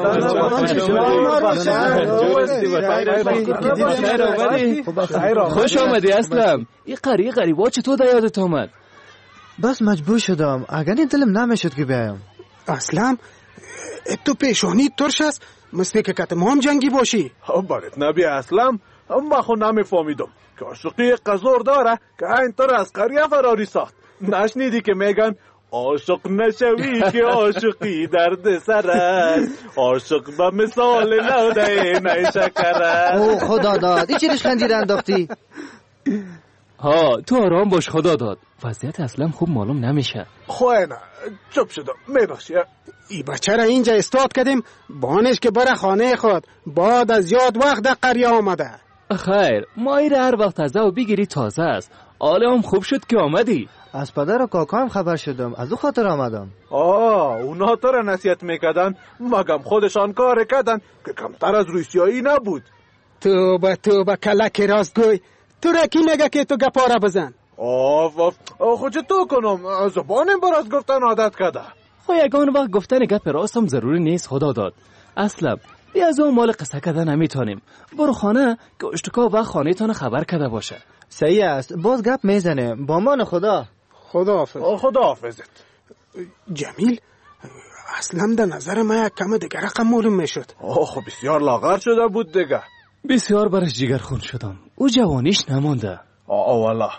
خوش آمدی اسلم. این قریه غریبا چطور در یادت آمد؟ بس مجبور شدم، اگر دلم نمیشد که بیایم. اسلم تو پیشانی ترش است، مثل که کتمام جنگی باشی. برات نبی اسلم، ما خو نمیفهمیدم که عاشقی قزور داره که اینطور از قریه فراری ساخت. نشنیدی که میگن عاشق نشوی که عاشقی درد سر است، عاشق به مثال لوده نیشکر است. او خدا داد، این چی رشخندی را انداختی؟ ها تو آرام باش، خدا داد. وضعیت اصلا خوب معلوم نمیشه. خواه نه چپ شدم، میبخشی. ای بچه را اینجا استاد کردیم بانش که بره خانه خود، بعد از یاد وقت در قریه آمده. خیر ما ایره هر وقت تازه و بگیری تازه است. حالا هم خوب شد که آمدی. از پدر و کاکا هم خبر شدم، از او خاطر آمدم. آه اونا تو را نصیحت میکردن، مگم خودشان کار کردن که کمتر از روسیایی نبود. توبه توبه کلک راستگوی، تو را کی نگه که تو گپاره بزن. آف آف خود تو کنم، زبانم بر از گفتن عادت کرده. خو یگان وقت گفتن گپ راستم ضروری نیست، خدا داد. اصلا بی از اون مال قصه کردن نمیتونیم. برو خانه که اشتکا و خانه تان خبر کرده باشه. صحیح است، باز گپ میزنه. با مان خدا. خدا حافظ. خدا حافظت. جمیل اصلا در نظر ما یک کم دیگر رقم معلوم میشد. آخ بسیار لاغر شده بود دیگه. بسیار برش جگر خون شدم، او جوانیش نمانده. آه والله.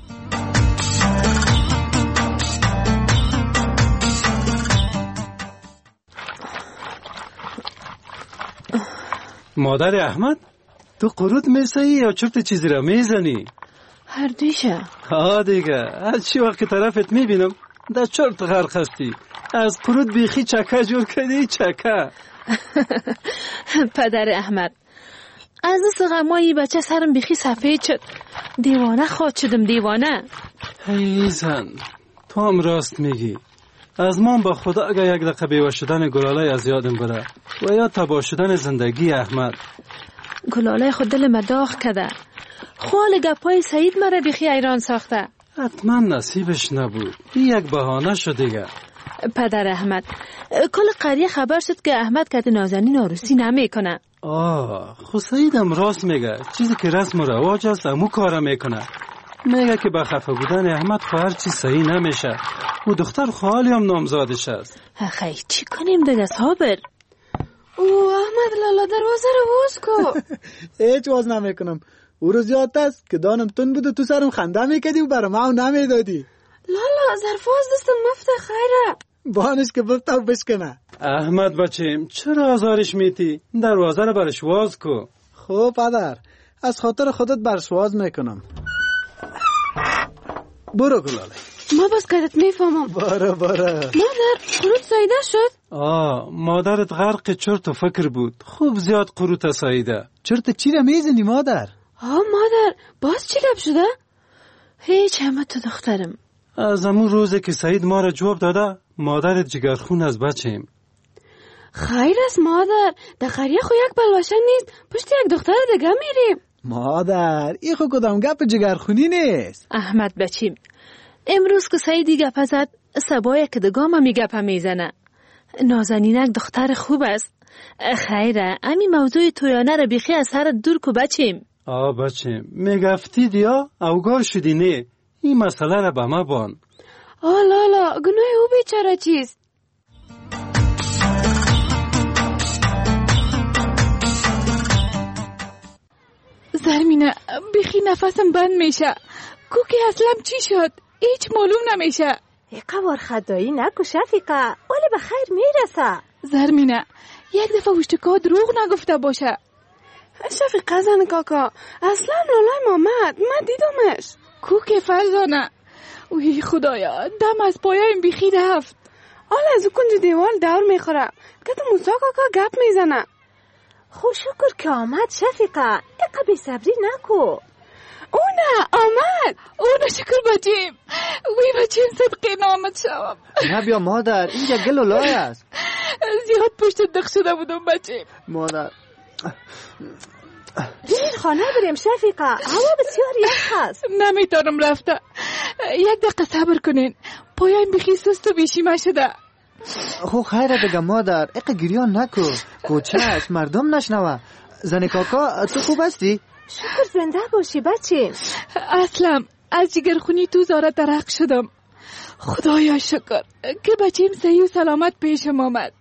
مادر احمد، تو قرود میسایی یا چرت چیزی را میزنی؟ هر دویشه. ها دیگه از چی وقت طرفت میبینم در چرت غرق هستی. از قرود بیخی چکه جور کردی، چکه. پدر احمد، از دست غمایی بچه سرم بیخی سفید شد. دیوانه خواد شدم، دیوانه. ای زن، تو هم راست میگی. از من با خدا اگر یک دقیقه بیوه شدن گلاله از یادم بره و یا تباه شدن زندگی احمد. گلاله خود دل مداخ کده. خوال گپای سعید مره بیخی ایران ساخته. حتما نصیبش نبود، این یک بهانه شد دیگه. پدر احمد، کل قریه خبر شد که احمد کت نازنین عروسی نمی کنه. آه خود سعیدم راست میگه. چیزی که رسم و رواج است امو کارا میکنه. میگه که با خفه بودن احمد خو هر چی صحیح نمیشه. او دختر خالی هم نامزادش است. خیلی چی کنیم دیگه صابر؟ او احمد لالا دروازه رو باز کو. هیچ باز نمیکنم. او روز یاد است که دانم تون بود و تو سرم خنده میکردی و برام او نمیدادی. لالا ظرفاز دستم مفته خیره. بانش که بفته و بشکنه. احمد بچیم چرا آزارش میتی؟ دروازه رو برش واز کو. خب پدر از خاطر خودت برش واز میکنم. برو گلاله. ما باز کدت میفهمم. برو برو. مادر قروت سایده شد؟ آه مادرت غرق چرت و فکر بود. خوب زیاد قروت سایده. چرت چی رو میزنی مادر؟ آه مادر باز چی لب شده؟ هیچ همه تو دخترم. از همون روزی که سعید ما را جواب داده مادرت جگرخون از بچیم. خیر است مادر. در قریه خو یک بلوشن نیست. پشت یک دختر دیگه میریم. مادر ای خو کدام گپ جگرخونی نیست. احمد بچیم امروز که سعیدی گپ زد سبایه که دگام می گپ میزنه. نازنینک دختر خوب است. خیره امی موضوع تویانه را بیخی از سر دور کو بچیم. آه بچیم میگفتی دیا اوگار شدی نه. این مسئله را به ما بان. آه لالا گناه او بیچاره چیست؟ زرمینه بیخی نفسم بند میشه. کوکی اصلا چی شد؟ هیچ معلوم نمیشه. قوار خدایی نکو شفیقه. ولی به خیر میرسه. زرمینه یک دفعه وشتکا دروغ نگفته باشه. شفیقه زن کاکا اصلا لالای مامد من دیدمش. کوکی فرزانه وی خدایا دم از پایم بیخی رفت. حالا از او کنج دیوال دور میخوره که تو موسا کاکا گپ میزنه. خوش شکر که آمد شفیقه. اقا بی صبری نکو. او نه آمد. او نه شکر بچیم. وی بچیم صدقی نامد شوم. نه بیا مادر اینجا گل و لای است. زیاد پشت دق شده بودم بچیم. مادر بریم خانه بریم شفیقه. هوا بسیار یخ است. نمیتونم رفته. یک دقیقه صبر کنین. پایم بخی سست و بیشیمه شده. خو خیره دیگه مادر اقا گریان نکو. کوچهش مردم نشنوه. زن کاکا تو خوب هستی؟ شکر زنده باشی بچیم. اصلا از جگرخونی تو زاره درق شدم. خدایا شکر که بچیم صحیح و سلامت پیشم آمد.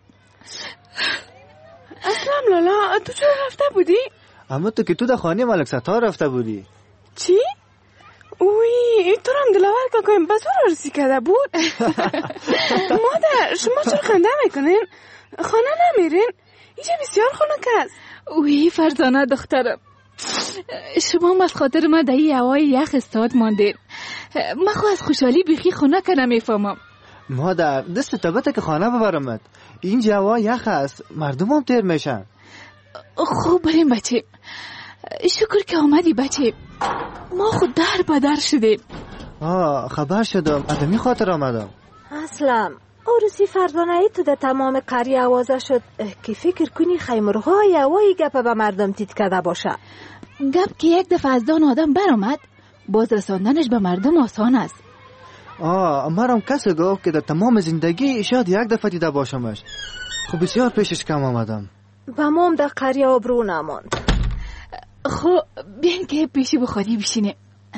اسلام لالا تو چرا رفته بودی؟ اما تو که تو در خانه ملک ستار رفته بودی. چی؟ اوی تو رو هم دلاور که کنیم بس رو رسی کرده بود. مادر شما چرا خنده میکنین؟ خانه نمیرین؟ اینجا بسیار خنک است. اوی فرزانه دخترم شما از خاطر ما در این هوای یخ استاد ماندین. من خو از خوشحالی بیخی خونه که نمیفهمم. مادر دست تبته که خانه ببرمت. اینجا هوا یخ است مردم هم تیر میشن. خوب بریم بچه. شکر که آمدی بچه. ما خود در بدر شدیم. آه خبر شدم ادمی خاطر آمدم. اسلام عروسی فرزانه ای تو در تمام قریه آوازه شد که فکر کنی خیمرهای هوایی گپ به مردم تیت کده باشه. گپ که یک دفعه از دان آدم برآمد باز رساندنش به مردم آسان است. آه مرام کسی گفت که در تمام زندگی شاید یک دفعه دیده باشمش. خب بسیار پیشش کم آمدم. با مام در قریه آبرو نماند. خب بیاین که پیشی بخوری بشینه.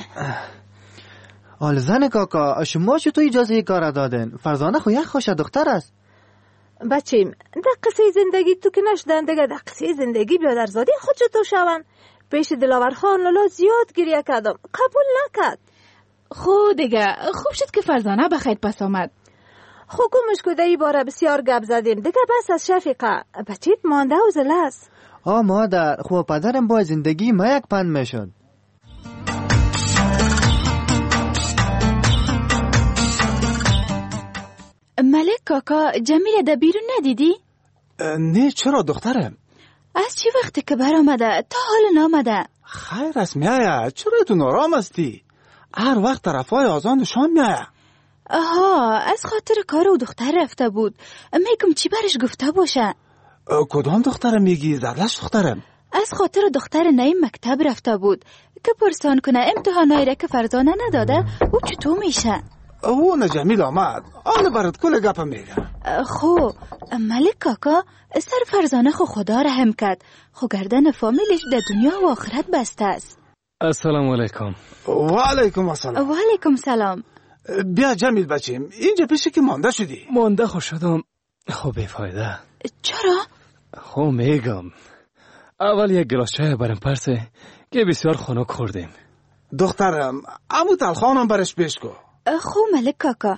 آل زن کاکا شما چطور اجازه کار دادن؟ فرزانه خو یک خوش دختر است. بچیم در قصه زندگی تو که نشدن دیگه در قصه زندگی بیادرزادی خود چطور شون؟ پیش دلاور خان لالا زیاد گریه کردم قبول نکرد. خود دیگه خوب شد که فرزانه بخیر پس آمد. خو گمش که در این باره بسیار گپ زدیم دیگه بس از شفیقه. بچیت مانده و زله است. آه مادر خو پدرم با زندگی ما یک پند میشد. ملک کاکا جمیل در بیرون ندیدی؟ نه چرا دخترم؟ از چی وقتی که بر آمده تا حال نامده؟ خیر است میایه. چرا تو نارام هستی؟ هر وقت طرفای آزان شام میایه. آها از خاطر کار و دختر رفته بود. میگم چی برش گفته باشه؟ کدام دخترم میگی؟ زرلش دخترم؟ از خاطر دختر نیم مکتب رفته بود که پرسان کنه امتحانایی را که فرزانه نداده او چطور میشه. او نه جمیل آمد. آن برات کل گپ میگه. خب ملک کاکا سر فرزانه خو خدا رحم کرد، خو گردن فامیلش در دنیا و آخرت بسته است. السلام علیکم. و علیکم السلام. و علیکم سلام. بیا جمیل بچیم، اینجا پیشی که مانده شدی. مانده خو شدم، خو بیفایده. چرا؟ خو میگم اول یک گلاس چای برم پرسه که بسیار خنک خوردیم. دخترم عمو تلخانم برش پیش کو. خو ملک کاکا،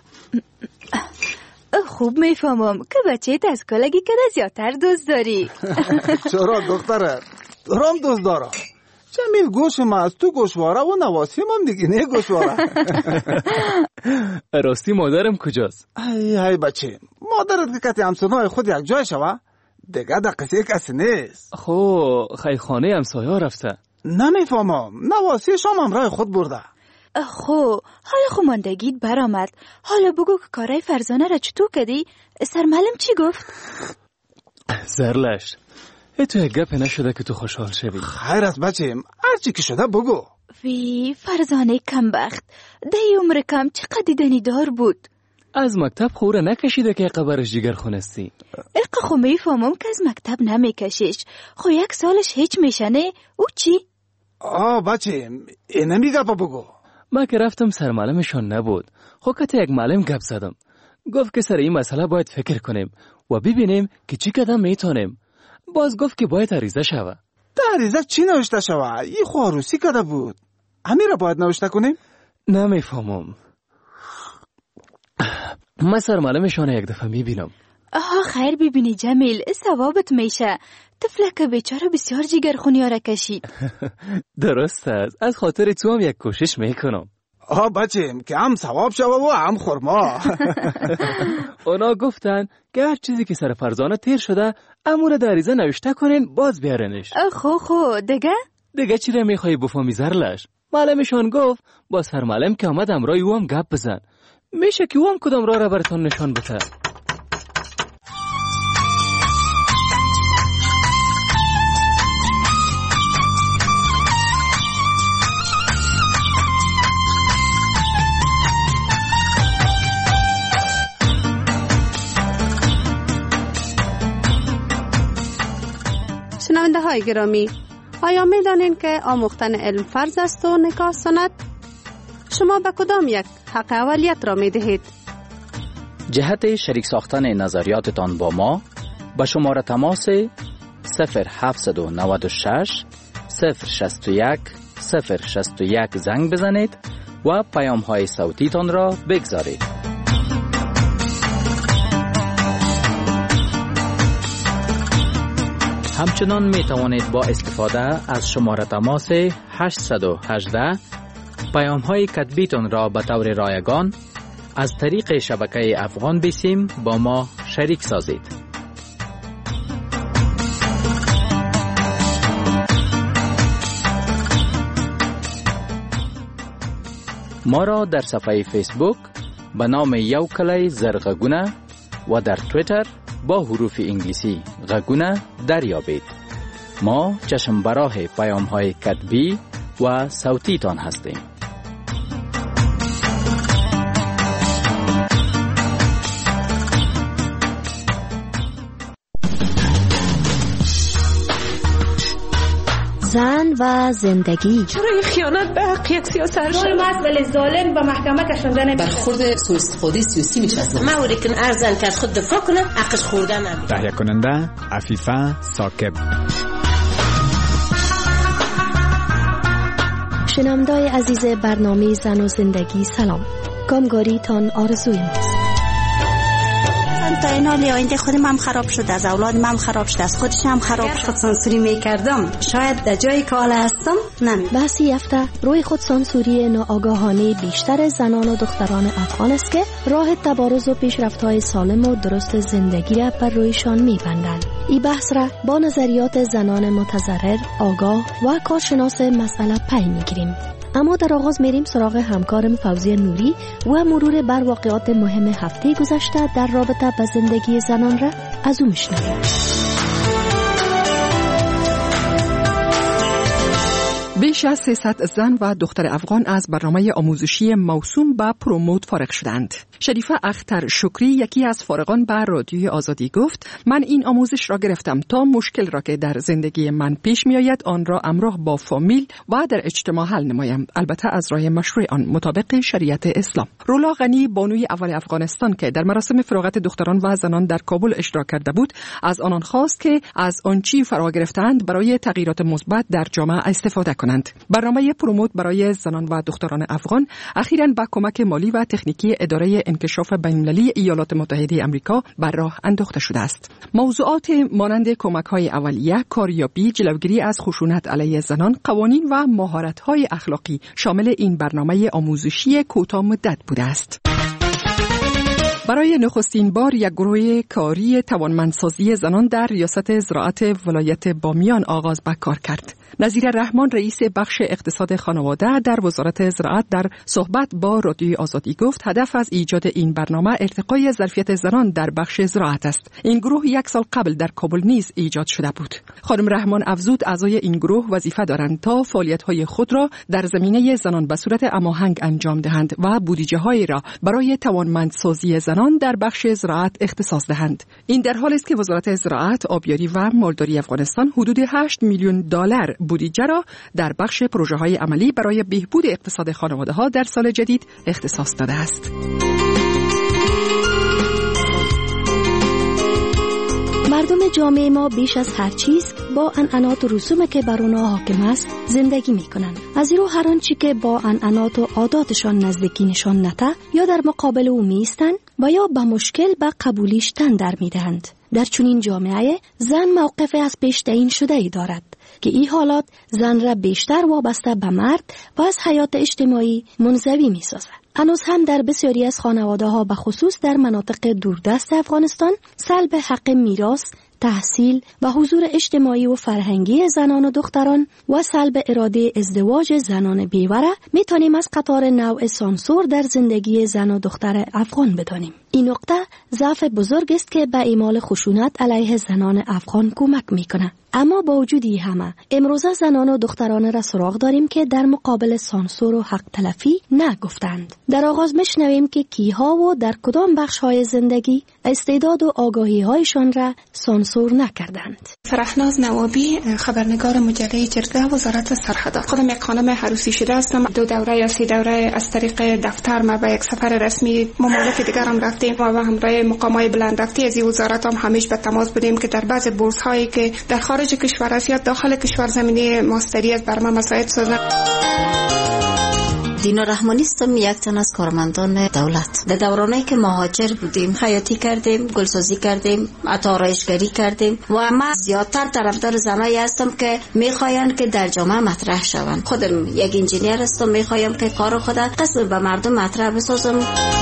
خوب میفهمم که بچه از کلگی که زیادتر دوست داری. چرا دختره؟ دارم دوست دارم. جمیل گوشم از تو گوشواره و نواسیم هم دیگه نه گوشواره. راستی مادرم کجاست؟ ای ای بچه، مادرت که کتی همسنای خود یک جای شوه دیگه در قصه کسی نیست. خو خیخانه همسایه رفته. نمیفهمم، نواسیش هم امرای خود برده. خو حالا خو ماندگیت برآمد، حالا بگو که کارای فرزانه را چطور کردی؟ سرمعلم چی گفت؟ زرلشت ای تو یک گپ نشده که تو خوشحال شوی. خیر است بچیم، هرچی که شده بگو. وی فرزانه کمبخت دی عمر کم چقدر دیدنی دار بود. از مکتب خوره نکشیده که قبرش جگر خونستی. اقا خو میفهمم که از مکتب نمیکشیش، خو یک سالش هیچ میشنه. او چی؟ آه بچیم، اینه میگه با بگو. ما که رفتم سرمعلمشان نبود، خو که یک معلم گپ زدم، گفت که سر این مسئله باید فکر کنیم و ببینیم که چی کدام میتونیم. باز گفت که باید عریضه شوه. تا عریضه چی نوشته شوه؟ این خو عروسی کده بود، همین را باید نوشته کنیم؟ نمیفهمم. ما سرمعلمشان یک دفعه میبینم. آها خیر ببینی جمیل، ثوابت میشه. طفلک بیچاره بسیار جگر خونیاره کشید. درست است، از خاطر تو هم یک کوشش میکنم. آه بچیم که هم ثواب شوه و هم خورما. اونا گفتن که هر چیزی که سر فرزانه تیر شده امور در عریضه نوشته کنین باز بیارنش. خو خو دیگه؟ دیگه چی را میخوایی بفهمی زرلش؟ معلمشان گفت با سرمعلم که آمد امرای او هم گپ بزن، میشه که او هم کدام راه را براتون نشان بده. شنونده های گرامی، آیا می دانین که آموختن علم فرض است و نکاح سنت؟ شما به کدام یک حق اولیت را می دهید؟ جهت شریک ساختن نظریاتتان با ما به شماره تماس صفر هفت نه شش صفر شش یک صفر شش یک زنگ بزنید و پیام های صوتی تان را بگذارید. همچنان می توانید با استفاده از شماره تماس هشت یک هشت پیام های کتبیتان را به طور رایگان از طریق شبکه افغان بیسیم با ما شریک سازید. ما را در صفحه فیسبوک به نام یو کلی زرغگونه و در تویتر با حروف انگلیسی غگونه دریابید. ما چشم براه پیام های کتبی و صوتی تان هستیم. زن و زندگی. چرا این خیانت به حق یک سیاست شد؟ مسئله ظالم به محکمه کشنده نمیشه. برخورد سوء استفاده سیاسی میشه. موری که ارزن که از خود دفاع کنه حقش خوردن نمیشه. تهیه کننده عفیفه ثاقب. شنونده‌های عزیز برنامه زن و زندگی سلام. کامگاری تان آرزویم. تا این حالی آینده خودم هم خراب شد، از اولادم هم خراب شد، از خودش هم خراب شد. سانسوری میکردم شاید در جایی که حالا هستم نمی. بحثی هفته روی خود سانسوری ناآگاهانه بیشتر زنان و دختران افغان است که راه تبارز و پیشرفت‌های سالم و درست زندگی را بر رویشان می‌بندند. این بحث را با نظریات زنان متضرر، آگاه و کارشناس مسئله پی می‌گیریم. اما در آغاز میریم سراغ همکارم فوزی نوری و مرور بر واقعات مهم هفته گذشته در رابطه با زندگی زنان را از او میشنویم. بیش از سیصد زن و دختر افغان از برنامه آموزشی موسوم به پروموت فارغ شدند. شریفه اختر شکری یکی از فارغان بر رادیوی آزادی گفت من این آموزش را گرفتم تا مشکل را که در زندگی من پیش می آید آن را همراه با فامیل و در اجتماع حل نمایم، البته از راه مشروع آن مطابق شریعت اسلام. رولا غنی بانوی اول افغانستان که در مراسم فراغت دختران و زنان در کابل اشتراک کرده بود از آنان خواست که از آنچه فرا گرفتند برای تغییرات مثبت در جامعه استفاده کنند. برنامه پروموت برای زنان و دختران افغان اخیراً با کمک مالی و تکنیکی اداره انکشاف بین‌المللی ایالات متحده آمریکا بر راه انداخته شده است. موضوعات مانند کمک‌های اولیه، کاریابی، جلوگیری از خشونت علیه زنان، قوانین و مهارت‌های اخلاقی شامل این برنامه آموزشی کوتاه مدت بوده است. برای نخستین بار یک گروه کاری توانمندسازی زنان در ریاست زراعت ولایت بامیان آغاز به کار کرد. نظیر رحمان رئیس بخش اقتصاد خانواده در وزارت زراعت در صحبت با رادیوی آزادی گفت هدف از ایجاد این برنامه ارتقای ظرفیت زنان در بخش زراعت است. این گروه یک سال قبل در کابل نیز ایجاد شده بود. خانم رحمان افزود اعضای این گروه وظیفه دارند تا فعالیت‌های خود را در زمینه زنان به صورت هماهنگ انجام دهند و بودجه‌هایی را برای توانمندسازی زنان در بخش زراعت اختصاص دهند. این در حالی است که وزارت زراعت، آبیاری و مالداری افغانستان حدود هشت میلیون دلار بودجه را در بخش پروژه‌های عملی برای بهبود اقتصاد خانواده‌ها در سال جدید اختصاص داده است. مردم جامعه ما بیش از هر چیز با عنعنات و رسوم که بر آنها حاکم است زندگی می کنند. از این رو هر آنچه که با عنعنات و عاداتشان نزدیکی نشان نده یا در مقابل او می ایستند و یا به مشکل به قبولیش تن در می دهند. در چنین جامعه زن موقف از پیش تعیین شده ای دارد که این حالات زن را بیشتر وابسته به مرد و از حیات اجتماعی منزوی می سازد. هنوز هم در بسیاری از خانواده ها به خصوص در مناطق دوردست افغانستان سلب حق میراث، تحصیل و حضور اجتماعی و فرهنگی زنان و دختران و سلب اراده ازدواج زنان بیوره میتونیم از قطار نوع سانسور در زندگی زن و دختر افغان بدانیم. این نقطه ضعف بزرگ است که به اعمال خشونت علیه زنان افغان کمک میکنه. اما با وجود این همه امروزه زنان و دختران را سراغ داریم که در مقابل سانسور و حق تلفی نگفتند. در آغاز میشنویم که کیها و در کدام بخش های زندگی استعداد و آگاهی هایشان را سانسور نکردند. فرحناز نوابی، خبرنگار مجله جرگه وزارت سرحدات. خودم یک خانم عروسی شده هستم. دو دوره یا سه دوره از طریق دفتر ما به یک سفر رسمی ممالک دیگر هم رفتیم و همراه مقامات بلند رفتی از این وزارت هم همیشه به تماس بودیم که در بعض بورس هایی که در خارج کشور است یا داخل کشور زمینه ماستری از برنامه مساعد سازند. دینا رحمانی هستم، یک تن از کارمندان دولت. در دورانی که مهاجر بودیم خیاطی کردیم، گلسازی کردیم، آرایشگری کردیم و من زیادتر طرفدار زنایی هستم که میخواین که در جامعه مطرح شوند. خودم یک انجینیر هستم، میخوایم که کار خودم قسم به مردم مطرح بسازم.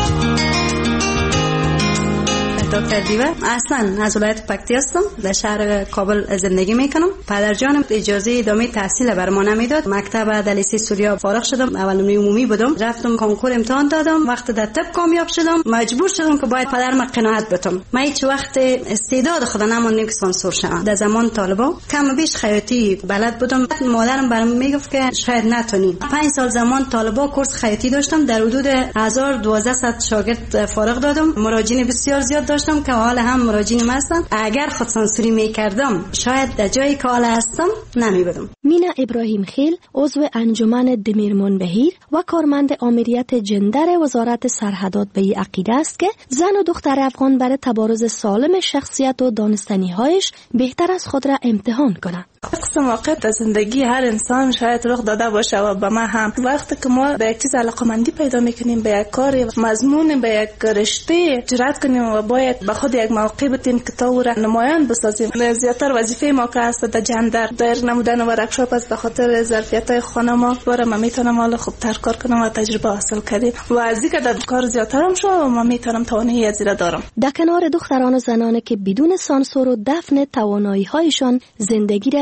دکتر دیوه اصلا از ولایت پکتی هستم، در شهر کابل زندگی میکنم. پدر جانم اجازه ادامه تحصیل بر ما نمیداد. مکتب دلیسی سوریا فارغ شدم، اول عمومی بودم، رفتم کنکور امتحان دادم. وقت در طب کامیاب شدم مجبور شدم که باید پدرم قناعت بتم. من هیچ وقت استعداد خدا نموندم که سانسور شم. در زمان طالبا کم بیش خیاطی بلد بودم. مادرم برام میگفت که شاید نتونی. پنج سال زمان طالبا کورس خیاطی داشتم، در حدود هزار و دویست شاگرد فارغ دادم. مراجعین بسیار زیاد داشتم که حالا هم مراجعین هستن. اگر خود سانسوری میکردم شاید در جایی که حالا هستم نمیبودم. مینا ابراهیم خیل عضو انجمن دمیرمون بهیر و کارمند آمریت جندر وزارت سرحدات به این عقیده است که زن و دختر افغان برای تبارز سالم شخصیت و دانستنی هایش بهتر از خود را امتحان کنند. قسم واقع در زندگی هر انسان شاید رخ داده باشه و به ما هم. وقتی که ما به یک چیز علاقه‌مندی پیدا میکنیم، به یک کار مضمون، به یک رشته جرأت کنیم و باید به خود یک موقع بتیم که تا او را نمایان بسازیم. زیاتر وظیفه ما که است در جندر دایر نمودن ورکشاپ است. به خاطر ظرفیت‌های خانم‌ها برای ما میتونم حالا خوبتر کار کنم و تجربه حاصل کردیم و از اینکه در کار زیاتر هم شو و ما میتونم توانایی از زیرا دارم. در کنار دختران و زنانی که بدون سانسور و دفن توانایی‌هایشان زندگی را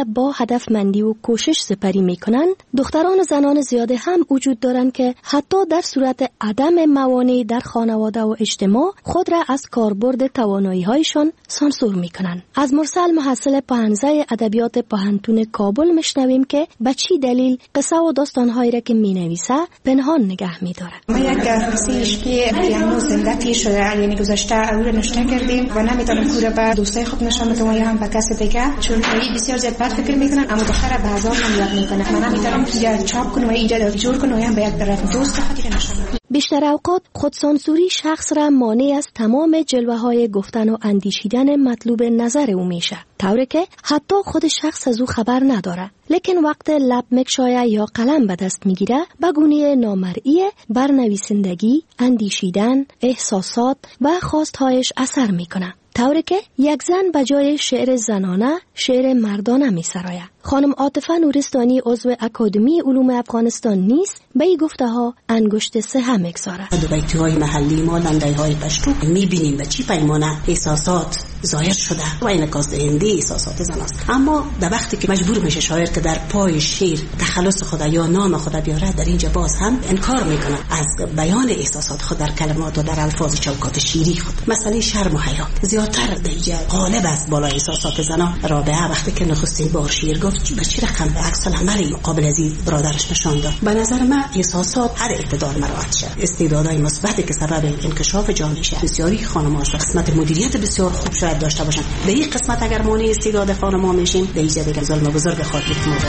با هدفمندی و کوشش سپری می کنند، دختران و زنان زیاده هم وجود دارند که حتی در صورت عدم موانع در خانواده و اجتماع خود را از کاربرد توانایی هایشان سانسور می کنند. از مرسل محصل پهنزه ادبیات پهنتون کابل میشنویم که به چی دلیل قصه و داستان هایی را که می نویسه پنهان نگه می داره. ما یک قصه عشقی پیانو زنده پیش شده، یعنی گذشته او رو نشته کردیم و نمیتونم کور به دوستای خود نشان بدم یا هم به کس دیگه، چون این بسیار زیاد بد فکر میکنن اما دختر به هزار هم یاد میکنه. من نمیتونم یا چاپ کنم و ایجاد جور کنم و یا هم به یک طرف دوست خود نشان بدم. بیشتر اوقات خودسانسوری شخص را مانع از تمام جلوه های گفتن و اندیشیدن مطلوب نظر او میشه، طوری که حتی خود شخص از او خبر نداره، لیکن وقت لب مکشایه یا قلم به دست میگیره به گونه نامرئی بر نویسندگی، اندیشیدن، احساسات و خواستهایش اثر میکنه، طوری که یک زن به جای شعر زنانه شعر مردانه می سرایه. خانم عاطفه نورستانی عضو اکادمی علوم افغانستان نیست به این گفته ها انگشت سه میگذاره. در بیتی های محلی ما لنده های پشتو می بینیم به چی پیمانه احساسات ظاهر شده و انعکاس دهنده احساسات زن است. اما در وقتی که مجبور میشه شاعر که در پای شعر تخلص خود یا نام خود بیاره، در اینجا باز هم انکار میکنه از بیان احساسات خود در کلمات و در الفاظ چوکات شعری خود. مثلا شرم و حیا زیادتر در اینجا غالب است بالا احساسات زنا. رابعه وقتی که نخستین بار شعر گفت به چی رقم به عکس العمل مقابل از این برادرش نشان داد. به نظر من احساسات هر اعتدال مراعات شد. استعدادهای مثبتی که سبب انکشاف جامعه شد. بسیاری خانم‌ها قسمت مدیریت بسیار خوب شاید داشته باشند. به این قسمت اگر مانع استعداد خانم‌ها میشیم، به ایجاد یک ظلم بزرگ خواهد بود.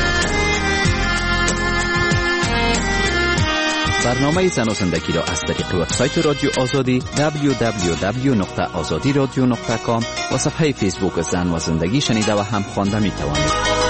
برنامه زن و زندگی را از طریق وبسایت رادیو آزادی دبلیو دبلیو دبلیو نقطه آزادی رادیو نقطه کام و صفحه فیسبوک زن و زندگی شنیده و هم خوانده می توانید.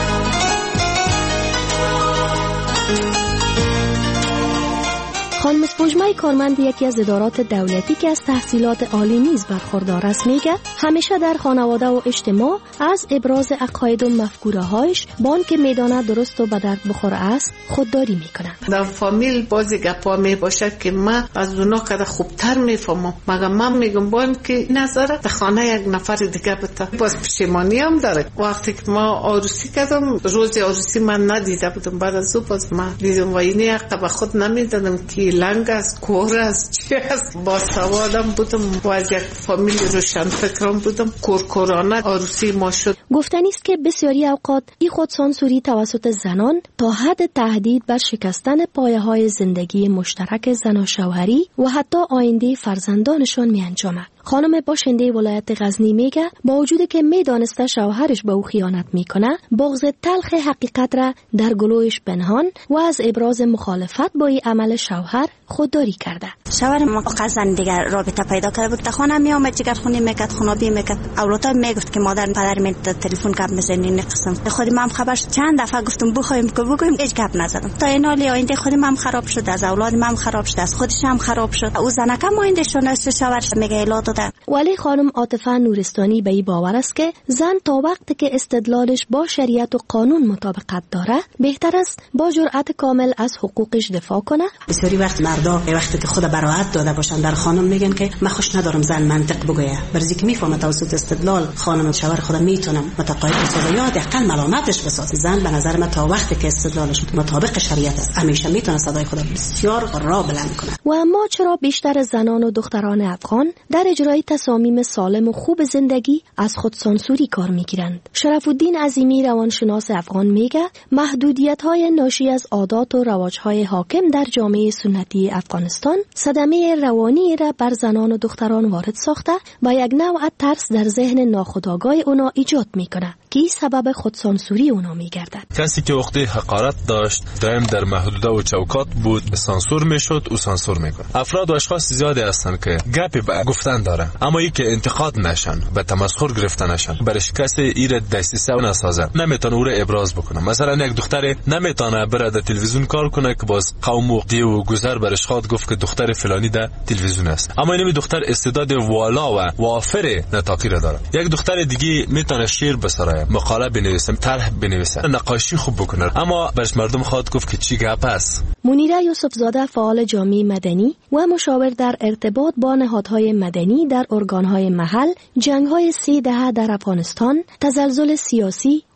خانم سپوجمای کارمند یکی از ادارات دولتی که از تحصیلات عالی نیز برخوردار است میگه همیشه در خانواده و اجتماع از ابراز عقاید و مفکوره هایش بان که میدانه درست و به درد بخوره است خودداری میکنه. در فامیل بازی گپا می باشه که من از اونا کده خوبتر میفهمم، مگه من میگم بان که نظره در خانه یک نفر دیگه بتا. باز پشیمانی هم داره. وقتی که ما عروسی کردم، روز عروسی من ندیده بودم، بعد از او باز من دیدم و اینی حق به خود نمیدادم که لنگ است، کور است، چی است. با سوادم بودم و از یک فامیل روشن فکرم بودم. کورکورانه عروسی ما شد. گفتنی است که بسیاری اوقات این خودسانسوری توسط زنان تا حد تهدید بر شکستن پایه های زندگی مشترک زن و شوهری و حتی آینده فرزندانشان می انجامد. خانم باشنده ولایت غزنی میگه با وجودی که میدانسته شوهرش به او خیانت میکنه، بغض تلخ حقیقت را در گلویش پنهان و از ابراز مخالفت با این عمل شوهر خودداری کرده. شوهر ما قزن دیگر رابطه پیدا کرده بود. تا خانه می آمد جگر خونی میکرد، خونابی میکرد. اولادم میگفت که مادر پدر می تلفن کپ میزنی نقسم. خودی من خبر چند دفعه گفتم بخوایم که بگویم هیچ گپ نزدم. تا این حالی آینده خودی من خراب شد، از اولاد من خراب شد، از خودش هم خراب شد. او زنکم آینده شونه شوهرش میگه ایلات. ولی خانم عاطفه نورستانی به این باور است که زن تا وقتی که استدلالش با شریعت و قانون مطابقت داره بهتر است با جرأت کامل از حقوقش دفاع کنه. بسیاری وقت مردا وقتی که خود براءت داده باشن در خانم میگن که من خوش ندارم زن منطق بگویه، برای اینکه میفهمه توسط استدلال خانم شوهر خود میتونم متقاعد بسازه یا حداقل ملامتش بسازه. زن به نظر من تا وقتی که استدلالش مطابق شریعت است همیشه میتونه صدای خود بسیار را بلند کنه. و اما چرا بیشتر زنان و دختران افغان در اجرای تصامیم سالم و خوب زندگی از خود سانسوری کار میگیرند؟ شرف الدین عظیمی روانشناس افغان میگه محدودیت‌های ناشی از عادات و رواج‌های حاکم در جامعه سنتی افغانستان صدمه روانی را بر زنان و دختران وارد ساخته و یک نوع ترس در ذهن ناخودآگاه اونا ایجاد میکنه که این سبب خودسانسوری اونا میگردد. کسی که وقتی حقارت داشت دائم در محدوده و چوکات بود سانسور میشد او سانسور میکنه. افراد و اشخاص زیادی هستن که گپی به گفتن دارن اما ای که انتقاد نشن، به تمسخر گرفته نشن، برش کسی ایر دسیسه نسازن، نمیتونه او را ابراز بکنه. مثلا یک دختر نمیتونه بره در تلویزیون کار کنه که باز قوم و دی و گذر برش خواد گفت که دختر فلانی در تلویزیون است، اما این دختر استعداد والا و وافر نطاقی را داره. یک دختر دیگه میتونه شعر بسرایه، مقاله بنویسه، طرح بنویسه، نقاشی خوب بکنه، اما برش مردم خواد گفت که چی گپ است. منیره یوسفزاده فعال جامعه مدنی و مشاور در ارتباط با نهادهای مدنی در ارگانهای محل، جنگ‌های سی دهه در افغانستان، تزلزل سیاسی،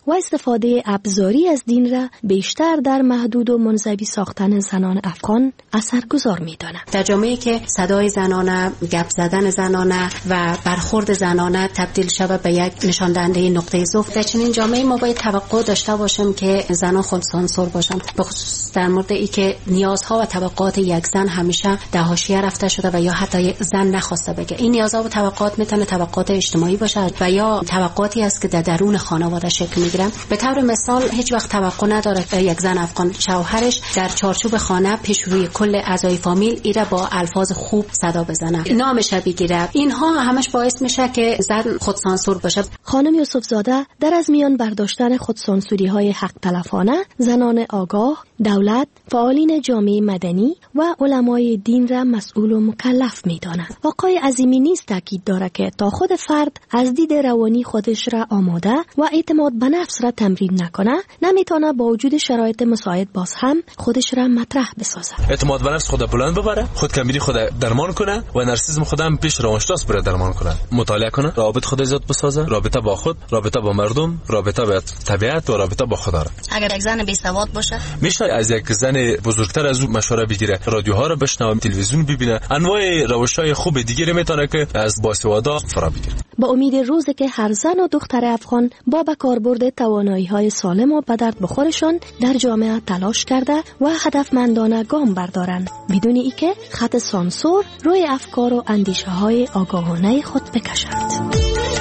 و استفاده ابزاری از دین را بیشتر در محدود و منزوی ساختن زنان افغان اثرگذار می‌داند. در جامعه‌ای که صدای زنانه، گپ زدن زنانه و برخورد زنانه تبدیل شود به یک نشان دهنده نقطه ضعف، در چنین جامعه‌ای ما باید توقع داشته باشیم که زنان خود سانسور باشند، به خصوص در مورد ای که نیازها و توقعات یک زن همیشه در حاشیه رفته شده و یا حتی یک زن نخواسته بگه. این نیازها و توقعات میتونه توقعات اجتماعی باشد و یا توقعاتی است که در درون خانواده شکل میگیرن. به طور مثال هیچ وقت توقع نداره یک زن افغان شوهرش در چارچوب خانه پیش روی کل اعضای فامیل ایره با الفاظ خوب صدا بزنه، نامش بگیره. اینها همش باعث میشه که زن خود سانسور باشه. خانم یوسف زاده در از میان برداشتن خود سانسوری های حق تلفانه زنان آگاه، دولت، فعالین جامعه مدنی و علمای دین را مسئول و مکلف می‌داند. آقای عظیمی نیز تاکید دارد که تا خود فرد از دید روانی خودش را آماده و اعتماد به نفس را تمرین نکنه، نمیتونه با وجود شرایط مساعد باز هم خودش را مطرح بسازه. اعتماد به نفس خود بلند ببره، خود کمبینی خود درمان کنه و نارسیسم خودم پیش روانشناس بره درمان کنه. مطالعه کنه، رابطه خود زیاد بسازه، رابطه با خود، رابطه با مردم، رابطه با طبیعت و رابطه با خدا. اگر یک زن بی سواد باشه، میشه از یک زن بزرگتر از او مشوره بگیره، رادیوها رو بشنوه، تلویزیون ببینه، انواع روش‌های خوب دیگه رو میتونه که از باسوادا فرا بگیره. با امید روزی که هر زن و دختر افغان با به کاربرد توانایی‌های سالم و به درد بخورشان در جامعه تلاش کرده و هدفمندانه گام بردارند، بدون اینکه خط سانسور روی افکار و اندیشه‌های آگاهانه خود بکشند.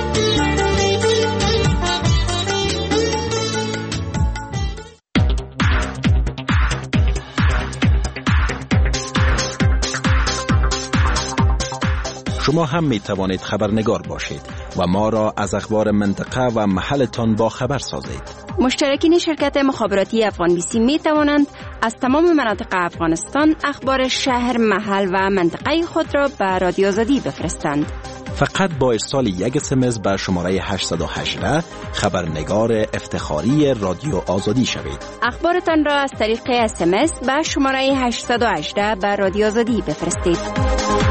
شما هم می توانید خبرنگار باشید و ما را از اخبار منطقه و محلتان با خبر سازید. مشترکین شرکت مخابراتی افغان بیسی می توانند از تمام مناطق افغانستان اخبار شهر، محل و منطقه خود را به رادیو آزادی بفرستند. فقط با ارسال یک اسمس به شماره هشت یک هشت خبرنگار افتخاری رادیو آزادی شوید. اخبارتان را از طریق اسمس به شماره هشت یک هشت به رادیو آزادی بفرستید.